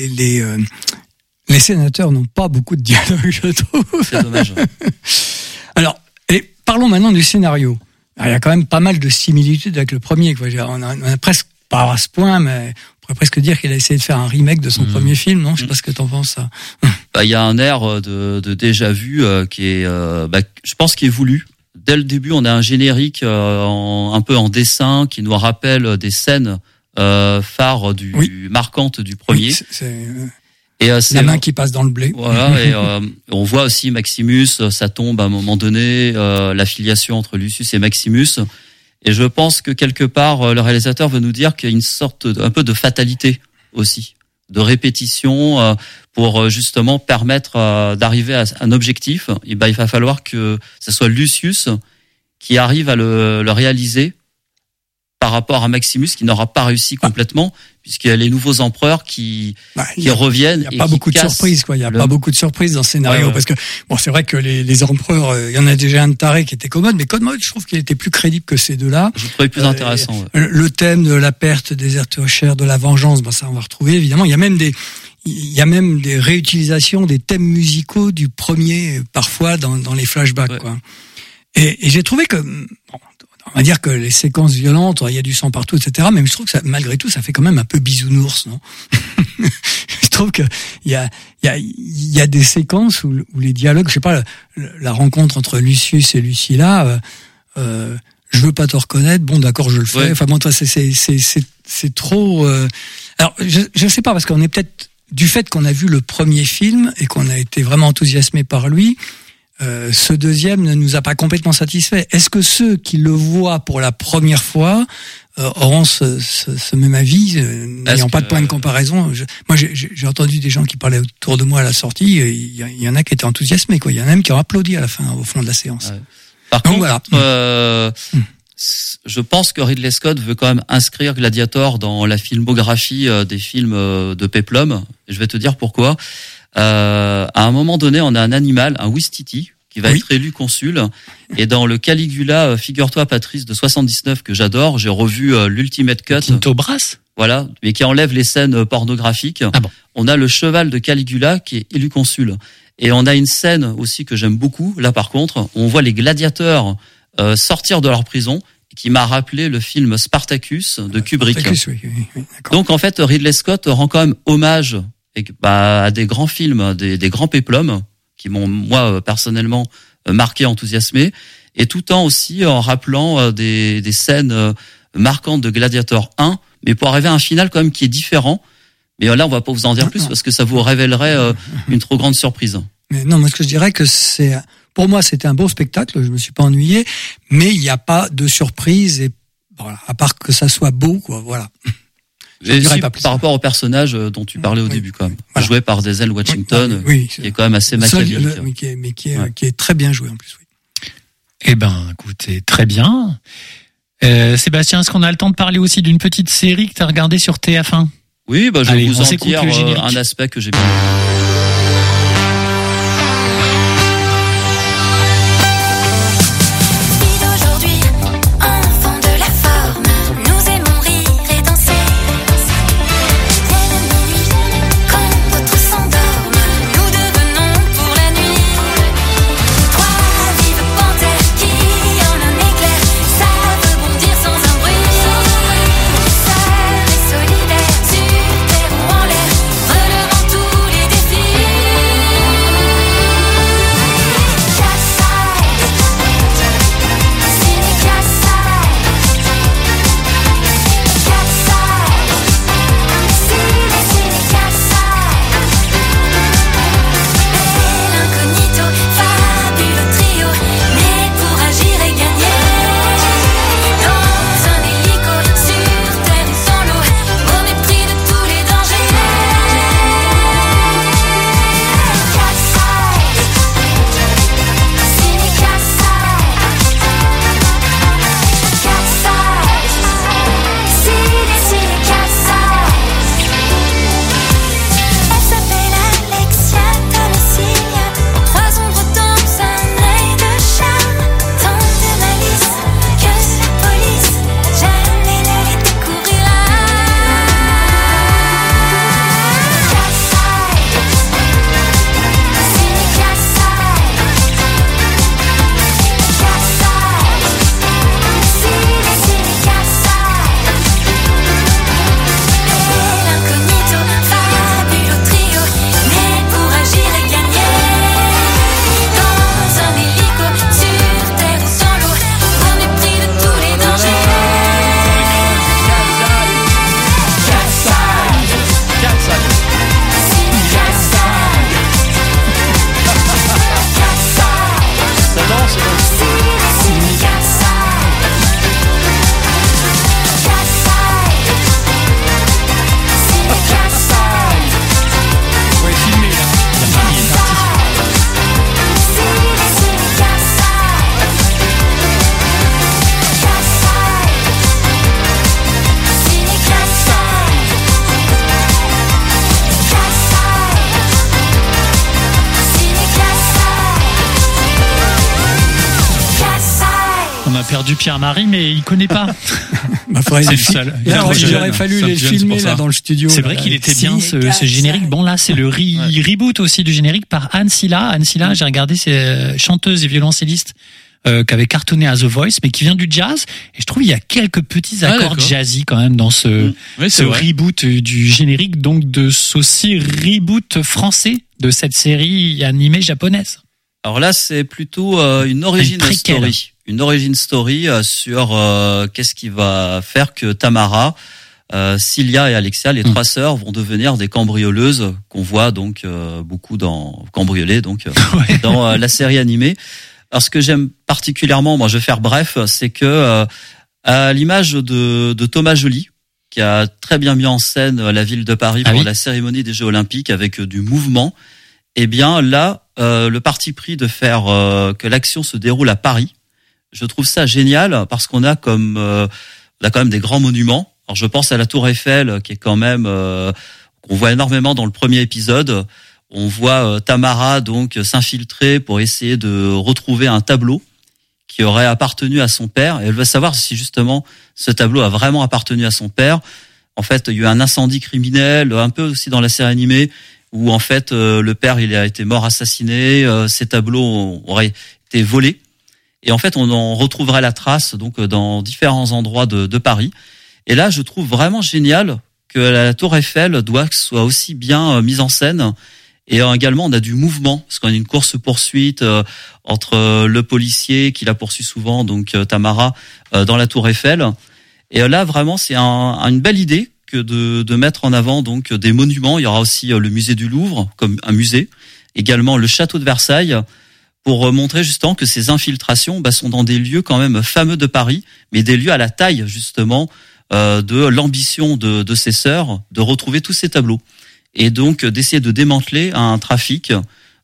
les sénateurs n'ont pas beaucoup de dialogue, je trouve. C'est dommage. Alors, parlons maintenant du scénario. Alors, il y a quand même pas mal de similitudes avec le premier, quoi. On a presque, pas à ce point, mais on pourrait presque dire qu'il a essayé de faire un remake de son premier film, non? Je sais pas ce que t'en penses, ça. Il y a un air de déjà vu qui est, je pense, qui est voulu. Dès le début, on a un générique un peu en dessin qui nous rappelle des scènes phares marquantes du premier. Oui, c'est la main qui passe dans le blé. Voilà, et on voit aussi Maximus, ça tombe à un moment donné, l'affiliation entre Lucius et Maximus. Et je pense que quelque part, le réalisateur veut nous dire qu'il y a une sorte un peu de fatalité aussi, de répétition, pour justement permettre d'arriver à un objectif. Et il va falloir que ce soit Lucius qui arrive à le réaliser par rapport à Maximus, qui n'aura pas réussi complètement, puisqu'il y a les nouveaux empereurs qui reviennent. Il n'y a pas beaucoup de surprises, quoi. Il n'y a pas beaucoup de surprises dans ce scénario, parce que c'est vrai que les empereurs, il y en a déjà un de taré qui était commode, mais commode, je trouve qu'il était plus crédible que ces deux-là. Je le trouvais plus intéressant. Ouais. Le thème de la perte des êtres chers, de la vengeance, ça on va retrouver évidemment. Il y a même des réutilisations des thèmes musicaux du premier, parfois dans les flashbacks, quoi. Et j'ai trouvé que on va dire que les séquences violentes, il y a du sang partout, etc. Mais je trouve que ça, malgré tout, ça fait quand même un peu bisounours, non? Je trouve que il y a des séquences où les dialogues, je sais pas, la rencontre entre Lucius et Lucilla, je veux pas te reconnaître, bon d'accord, je le fais. Ouais. Enfin bon, toi, c'est trop. Alors, je sais pas, parce qu'on est peut-être du fait qu'on a vu le premier film et qu'on a été vraiment enthousiasmé par lui. Ce deuxième ne nous a pas complètement satisfait. Est-ce que ceux qui le voient pour la première fois auront ce même avis, n'ayant pas de point de comparaison? Moi, j'ai entendu des gens qui parlaient autour de moi à la sortie. Il y en a qui étaient enthousiasmés, quoi. Il y en a même qui ont applaudi à la fin, au fond de la séance. Ouais. Par contre, voilà. Je pense que Ridley Scott veut quand même inscrire Gladiator dans la filmographie des films de Péplum. Je vais te dire pourquoi. À un moment donné, on a un animal, un Ouistiti, qui va être élu consul. Et dans le Caligula, figure-toi, Patrice, de 79, que j'adore, j'ai revu l'Ultimate Cut. Quinto Brass. Voilà, mais qui enlève les scènes pornographiques. Ah bon. On a le cheval de Caligula qui est élu consul. Et on a une scène aussi que j'aime beaucoup, là par contre, on voit les gladiateurs sortir de leur prison, qui m'a rappelé le film Spartacus de Kubrick. Spartacus, oui, donc en fait, Ridley Scott rend quand même hommage à des grands films, des grands péplums, qui m'ont, moi, personnellement, marqué, enthousiasmé, et tout en aussi en rappelant des scènes marquantes de Gladiator 1, mais pour arriver à un final quand même qui est différent. Mais là, on va pas vous en dire plus, parce que ça vous révélerait une trop grande surprise. Mais non, moi, ce que je dirais que pour moi, c'était un beau spectacle, je me suis pas ennuyé, mais il n'y a pas de surprise, et voilà, à part que ça soit beau, quoi, voilà. Par rapport au personnage dont tu parlais au début, quand même. Voilà. Joué par Denzel Washington, qui est quand même assez machiavélique. Qui est très bien joué, en plus, oui. Eh ben, écoutez, très bien. Sébastien, est-ce qu'on a le temps de parler aussi d'une petite série que tu as regardée sur TF1? Oui, je vais vous en dire un aspect que j'ai bien aimé. perdu Pierre-Marie, mais il connaît pas. C'est le seul. Il aurait fallu les filmer là dans le studio. C'est vrai qu'il était bien ce générique. Bon là, c'est le reboot aussi du générique par Anne Silla. Anne Silla, j'ai regardé, c'est chanteuse et violoncelliste qui avait cartonné à The Voice, mais qui vient du jazz. Et je trouve il y a quelques petits accords jazzy quand même dans ce reboot du générique, donc de ce aussi reboot français de cette série animée japonaise. Alors là, c'est plutôt une origin story. Une origin story sur qu'est-ce qui va faire que Tamara, Cilia et Alexia, les trois sœurs, vont devenir des cambrioleuses qu'on voit donc beaucoup dans dans la série animée. Alors ce que j'aime particulièrement, moi je vais faire bref, c'est que à l'image de Thomas Joly, qui a très bien mis en scène la ville de Paris pour la cérémonie des Jeux Olympiques avec du mouvement, eh bien là, le parti pris de faire que l'action se déroule à Paris, je trouve ça génial parce qu'on a quand même des grands monuments. Alors je pense à la Tour Eiffel qui est quand même qu'on voit énormément dans le premier épisode. On voit Tamara donc s'infiltrer pour essayer de retrouver un tableau qui aurait appartenu à son père. Et elle veut savoir si justement ce tableau a vraiment appartenu à son père. En fait, il y a eu un incendie criminel, un peu aussi dans la série animée, où en fait le père il a été mort assassiné. Ces tableaux auraient été volés. Et en fait, on en retrouverait la trace donc dans différents endroits de Paris. Et là, je trouve vraiment génial que la Tour Eiffel soit aussi bien mise en scène. Et également, on a du mouvement parce qu'on a une course-poursuite entre le policier qui la poursuit souvent, donc Tamara, dans la Tour Eiffel. Et là, vraiment, c'est une belle idée que de mettre en avant donc des monuments. Il y aura aussi le musée du Louvre comme un musée, également le château de Versailles, pour montrer justement que ces infiltrations sont dans des lieux quand même fameux de Paris, mais des lieux à la taille justement de l'ambition de ces sœurs de retrouver tous ces tableaux et donc d'essayer de démanteler un trafic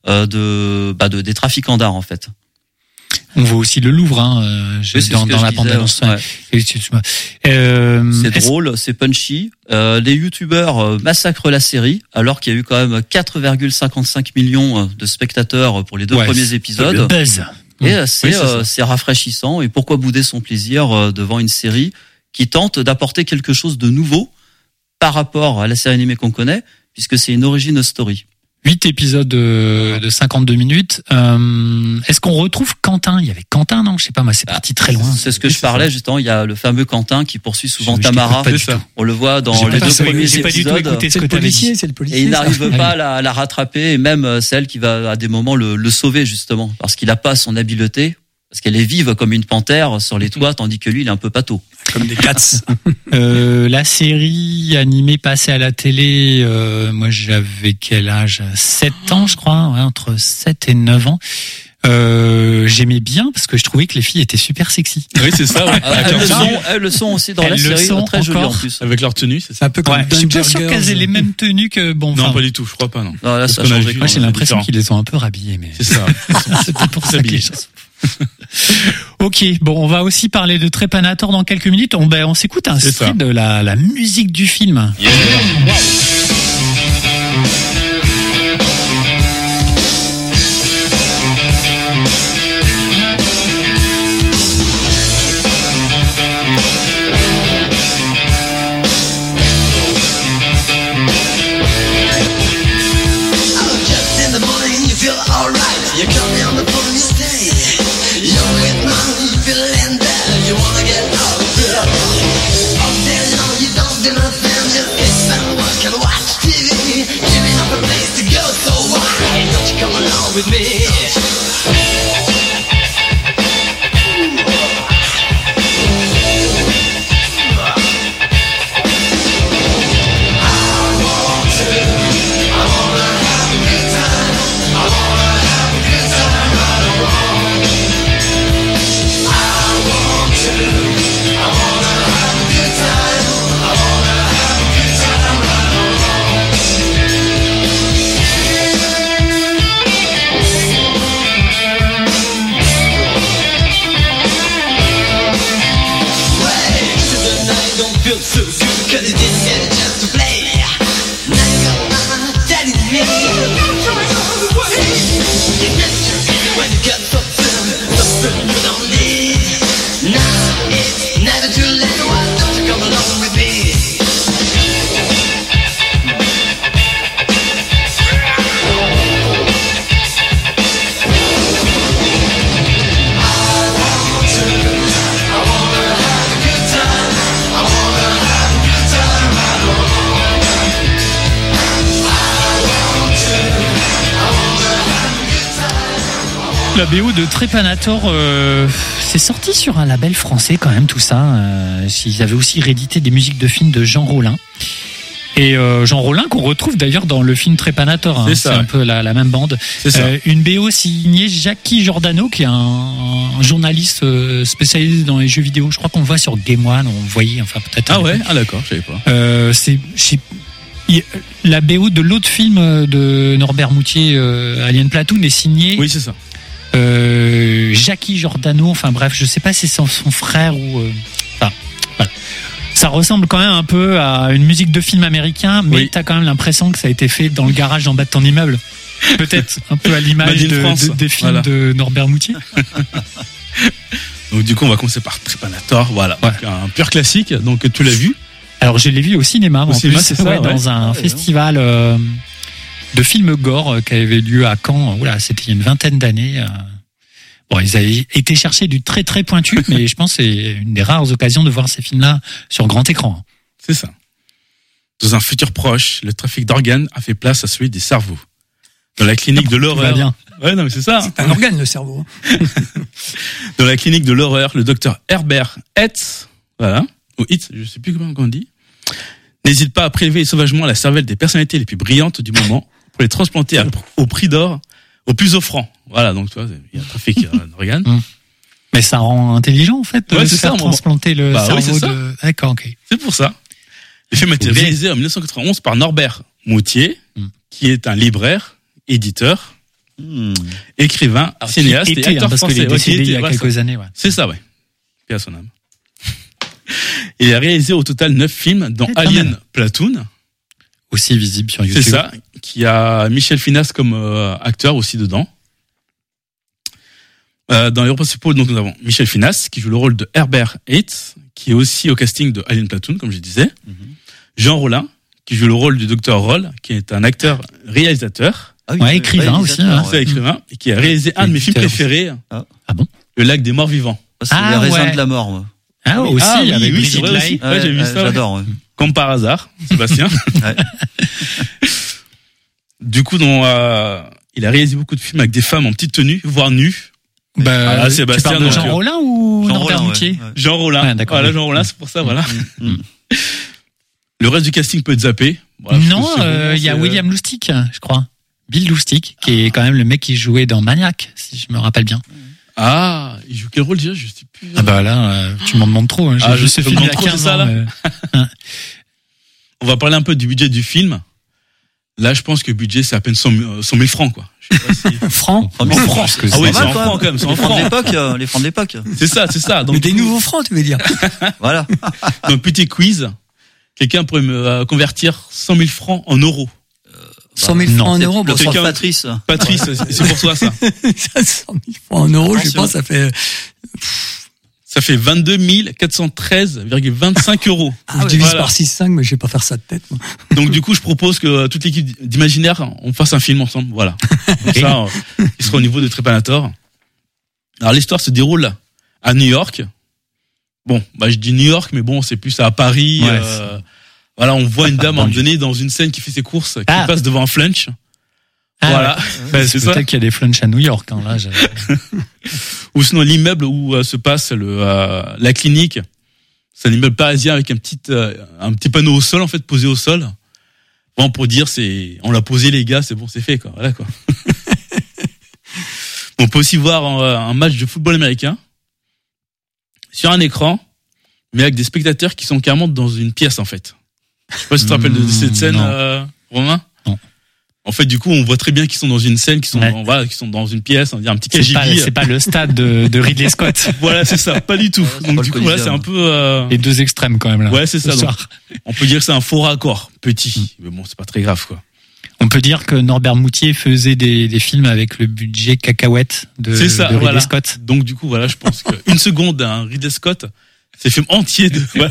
des trafiquants d'art en fait. On voit aussi le Louvre dans la bande-annonce. C'est drôle, c'est punchy. Les youtubeurs massacrent la série alors qu'il y a eu quand même 4,55 millions de spectateurs pour les deux premiers épisodes. Le buzz. Et c'est rafraîchissant. Et pourquoi bouder son plaisir devant une série qui tente d'apporter quelque chose de nouveau par rapport à la série animée qu'on connaît, puisque c'est une origin story. 8 épisodes de 52 minutes. Est-ce qu'on retrouve Quentin ? Il y avait Quentin, non ? Je sais pas, moi, c'est parti très loin. C'est ce que je parlais, justement. Il y a le fameux Quentin qui poursuit souvent Tamara. On le voit dans les deux premiers épisodes. C'est le policier. Et il n'arrive pas à la rattraper, et même celle qui va à des moments le sauver, justement, parce qu'il n'a pas son habileté. Parce qu'elle est vive comme une panthère sur les toits, tandis que lui, il est un peu pâteau. Comme des cats. La série animée passée à la télé, moi j'avais quel âge ? 7 ans, je crois, entre 7 et 9 ans. J'aimais bien parce que je trouvais que les filles étaient super sexy. Oui, c'est ça. Ouais. Elles le sont aussi dans la série, très jolies en plus. Avec leur tenue, c'est ça. Un peu comme je suis pas sûr qu'elles aient les mêmes tenues que Non, pas du tout, je crois pas, non. Non, là, ça a changé. Moi, j'ai l'impression qu'ils les ont un peu rhabillées, mais. C'est ça. C'est peut-être pour ça que les choses. Ok, bon, on va aussi parler de Trépanator dans quelques minutes. On s'écoute un extrait de la musique du film. Yeah. Wow. You come down the phone, you stay. You're with money, feeling bad. You wanna get out of here. Up there, you know you don't do nothing. Just sit and work and La BO de Trépanator, c'est sorti sur un label français quand même, tout ça. Ils avaient aussi réédité des musiques de films de Jean Rollin. Et Jean Rollin qu'on retrouve d'ailleurs dans le film Trépanator. C'est ça, un peu la même bande. C'est ça. Une BO signée Jackie Giordano, qui est un journaliste spécialisé dans les jeux vidéo. Je crois qu'on le voit sur Game One, on le voyait, enfin peut-être. Ah ouais, ah d'accord, je savais pas. La BO de l'autre film de Norbert Moutier, Alien Platoon, est signée Oui, c'est ça. Jackie Giordano. Enfin bref, je sais pas si c'est son frère ou. Voilà. Ça ressemble quand même un peu à une musique de film américain, mais Oui. t'as quand même l'impression que ça a été fait dans le garage en bas de ton immeuble. Peut-être un peu à l'image Made in France. des films Voilà. de Norbert Moutier. Donc du coup, on va commencer par Trépanator. Voilà, Ouais. donc, un pur classique. Donc tu l'as vu. Alors je l'ai vu au cinéma, Au en cinéma, plus, c'est ça, ouais. dans un festival de films gore qui avait lieu à Caen. Voilà, c'était il y a une vingtaine d'années. Bon, ils avaient été chercher du très très pointu, mais je pense que c'est une des rares occasions de voir ces films-là sur grand écran. C'est ça. Dans un futur proche, le trafic d'organes a fait place à celui des cerveaux. Dans la clinique de Tout va l'horreur. bien. Ouais, non, mais c'est ça. C'est un organe, le cerveau. Dans la clinique de l'horreur, le docteur Herbert Hetz, voilà, ou Hitz, je sais plus comment on dit, n'hésite pas à prélever sauvagement la cervelle des personnalités les plus brillantes du moment pour les transplanter au prix d'or, au plus offrant. Voilà, donc tu vois, il y a un trafic d'organes. Mais ça rend intelligent en fait de Ouais, se c'est ça, faire on- transplanter le Bah oui, cerveau c'est ça. de. D'accord, ok. C'est pour ça. Le film a été Osé. réalisé en 1991 par Norbert Moutier, qui est un libraire, éditeur, écrivain, cinéaste et Été, acteur parce français. qu'il est Ouais, décédé il y a ouais, quelques années. Ouais. C'est ça, ouais. Paix à son âme. Il a réalisé au total 9 films, dont Quand Alien même. Platoon. Aussi visible sur YouTube. C'est ça, qui a Michel Finas comme acteur aussi dedans. Dans les rôles principaux, donc, nous avons Michel Finas, qui joue le rôle de Herbert Hetz, qui est aussi au casting de Alien Platoon, comme je disais. Jean Rollin, qui joue le rôle du Dr. Roll, qui est un acteur réalisateur, Ah oui, Ouais, écrivain aussi, hein. c'est écrivain, et qui a réalisé un de mes films Éditeur. préférés, Ah bon? Le Lac des Morts Vivants. C'est Ah, les raisins ouais. de la mort, moi. Ah, aussi, Ah, oui, avec oui, c'est Brigitte vrai Lai. aussi. Ouais, j'ai vu ça, ouais. J'adore. Ouais. Comme par hasard, Sébastien. Ouais. Du coup, il a réalisé beaucoup de films avec des femmes en petite tenue, voire nues. Bah, Ah, tu Sébastien, parles de donc, Jean Rollin ou Jean Norbert Rollin, Moutier? ouais. Ouais. Jean Rollin. Ouais, d'accord, Voilà, oui. Jean Rollin, c'est pour ça, voilà. Le reste du casting peut être zappé. Voilà, Non, parce que c'est bon, il y a c'est, William Lustig, je crois. Bill Lustig, qui est quand même le mec qui jouait dans Maniac, si je me rappelle bien. Ah, il joue quel rôle déjà? Je sais plus. Ah bah là, tu m'en demandes trop. Hein. J'ai Ah, vu je ce te film il y a demande trop, 15 c'est ça, ans. là On va parler un peu du budget du film. Là, je pense que le budget, c'est à peine 100 000 francs, quoi. Je sais pas si... Francs. En francs. Ah oui, pas c'est mal, en quand francs, quand même, c'est en Les francs de francs. l'époque, les francs de l'époque. C'est ça. Donc, Mais des nouveaux francs, tu veux dire. Voilà. donc, petit quiz. Quelqu'un pourrait me convertir 100 000 francs en euros. 100 000 non, francs en C'est euros. le Bon, frère de quelqu'un- Patrice. Patrice, c'est pour toi, ça. ça, 100 000 francs en euros, je sais Attention. pas, ça fait. Ça fait 22 413,25 euros. Je divise Voilà. par 6,5, mais je vais pas faire ça de tête. Moi. Donc du coup, je propose que toute l'équipe d'Imaginaire, on fasse un film ensemble. Voilà. Comme ça, il sera au niveau de Trépanator. Alors l'histoire se déroule à New York. Bon, bah je dis New York, mais bon, c'est plus à Paris. Ouais, voilà, on voit une dame à un moment Banlieue. donné dans une scène qui fait ses courses, qui Ah. passe devant un flunch. Ah, Voilà. ouais. Bah, C'est c'est ça. peut-être qu'il y a des flunchs à New York. Hein, là, Ou sinon l'immeuble où se passe la clinique. C'est un immeuble parisien avec un petit panneau au sol, en fait, posé au sol. Bon, pour dire, on l'a posé, les gars, c'est bon, c'est fait, quoi. Voilà, quoi. On peut aussi voir un match de football américain sur un écran, mais avec des spectateurs qui sont carrément dans une pièce, en fait. Je sais pas si tu te rappelles de cette scène, non. Romain? Non. En fait, du coup, on voit très bien qu'ils sont dans une scène, qu'ils sont, Ouais. qui sont dans une pièce, on dirait un petit c'est pas le stade de Ridley Scott. Voilà, c'est ça, pas du tout. c'est Donc pas du le coup, voilà, c'est Coliseum. un peu. Les deux extrêmes quand même là. Ouais, c'est ça. ce Donc, soir. on peut dire que c'est un faux raccord, petit, mais bon, c'est pas très grave, quoi. On peut dire que Norbert Moutier faisait des films avec le budget cacahuète de C'est ça, Ridley voilà. Scott. Donc du coup, voilà, je pense qu'une seconde d'un Ridley Scott, c'est film entier de. Voilà.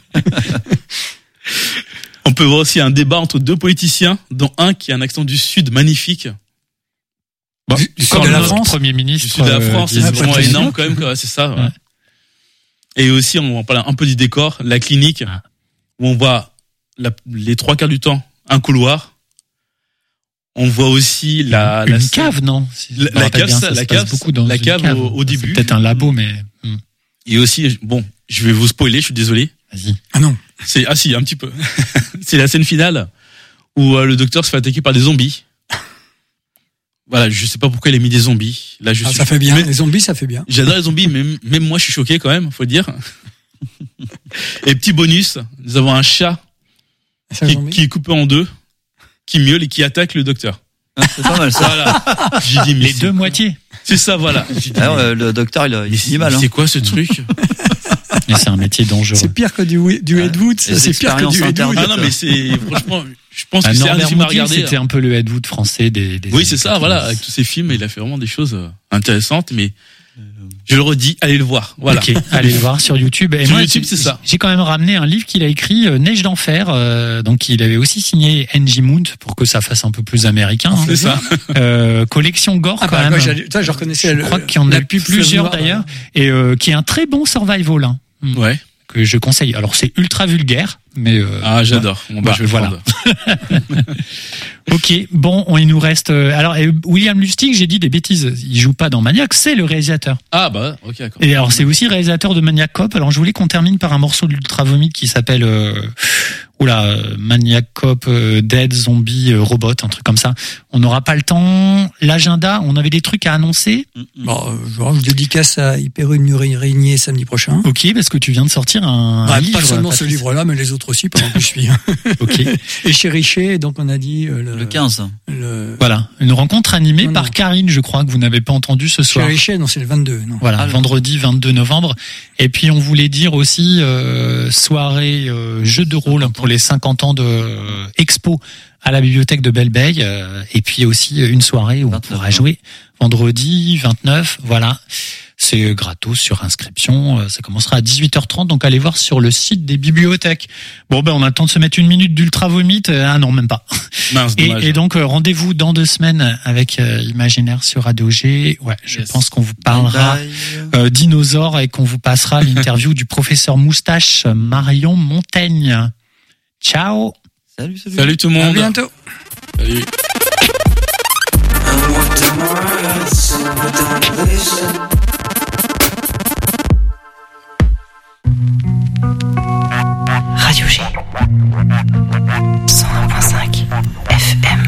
On peut voir aussi un débat entre deux politiciens, dont un qui a un accent du Sud magnifique, Bon, Du sud comme de la notre France Premier du ministre. Sud de la France, c'est Guillaume vraiment Châtelain. énorme quand même, quoi, c'est ça. voilà. Ouais. Et aussi, on va parler un peu du décor, la clinique, Ah. où on voit les 3 quarts du temps un couloir. On voit aussi une cave, non? La cave, beaucoup dans la cave cave. au début. C'est peut-être un labo, mais. Et aussi, bon, je vais vous spoiler, je suis désolé. Vas-y. Ah non. Si, un petit peu. C'est la scène finale où le docteur se fait attaquer par des zombies. Voilà, je sais pas pourquoi il a mis des zombies. Là, ça fait bien. Les zombies, ça fait bien. J'adore les zombies, mais même moi, je suis choqué quand même, faut le dire. Et petit bonus, nous avons un chat qui est coupé en deux, qui miaule et qui attaque le docteur. C'est pas mal ça. Voilà. J'ai dit, mais les deux moitiés. C'est ça, voilà. Alors, le docteur, il finit mal. C'est quoi ce truc? Mais c'est un métier dangereux. C'est pire que du Ed Wood. C'est pire que du Ed Wood. Ah non, mais c'est, franchement, je pense que c'est un film à regarder. C'était un peu le Ed Wood français des oui, c'est ça, voilà. Avec tous ces films, il a fait vraiment des choses intéressantes, mais je le redis, allez le voir. Voilà. Ok, allez le voir sur YouTube. Et sur moi, YouTube, c'est ça. J'ai quand même ramené un livre qu'il a écrit, Neige d'enfer. Donc, il avait aussi signé Angie Moon pour que ça fasse un peu plus américain. C'est ça. Collection gore quand même. Je reconnaissais. Je crois qu'il y en a plusieurs d'ailleurs, et qui est un très bon survival. Hein. Ouais. Que je conseille. Alors, c'est ultra vulgaire, mais j'adore. Ouais. Je vais voilà. Ok, bon, il nous reste. Alors, William Lustig, j'ai dit des bêtises. Il joue pas dans Maniac, c'est le réalisateur. Ah bah, ok, d'accord. Et alors, c'est aussi réalisateur de Maniac Cop. Alors, je voulais qu'on termine par un morceau d'Ultra Vomit qui s'appelle Maniac Cop, Dead, Zombie, Robot, un truc comme ça. On n'aura pas le temps. L'agenda, on avait des trucs à annoncer. Bon, je dédicace à Hyper une Régnier samedi prochain. Ok, parce que tu viens de sortir un livre. Pas seulement ce livre-là, mais les autres aussi, pendant que je suis. Ok. Et chez Richer, donc on a dit le 15. Voilà, une rencontre animée par Karine, je crois, que vous n'avez pas entendu ce soir. Chez Richer, non, c'est le 22. Non. Voilà, vendredi 22 novembre. Et puis on voulait dire aussi soirée jeu de rôle pour les 50 ans de Expo à la bibliothèque de Belle-Beille. Et puis aussi une soirée où 29, on pourra jouer vendredi 29. Voilà. C'est gratos sur inscription. Ça commencera à 18h30. Donc, allez voir sur le site des bibliothèques. Bon, on a le temps de se mettre une minute d'Ultra Vomit. Ah non, même pas. Mince, et donc, rendez-vous dans 2 semaines avec Imaginaire sur Radio G. Ouais, je pense qu'on vous parlera dinosaures et qu'on vous passera l'interview du professeur Moustache Marion Montaigne. Ciao. Salut tout le monde. À bientôt. Salut. Radio G 101.5 FM.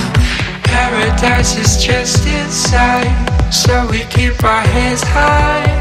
Paradise is just inside, so we keep our heads high.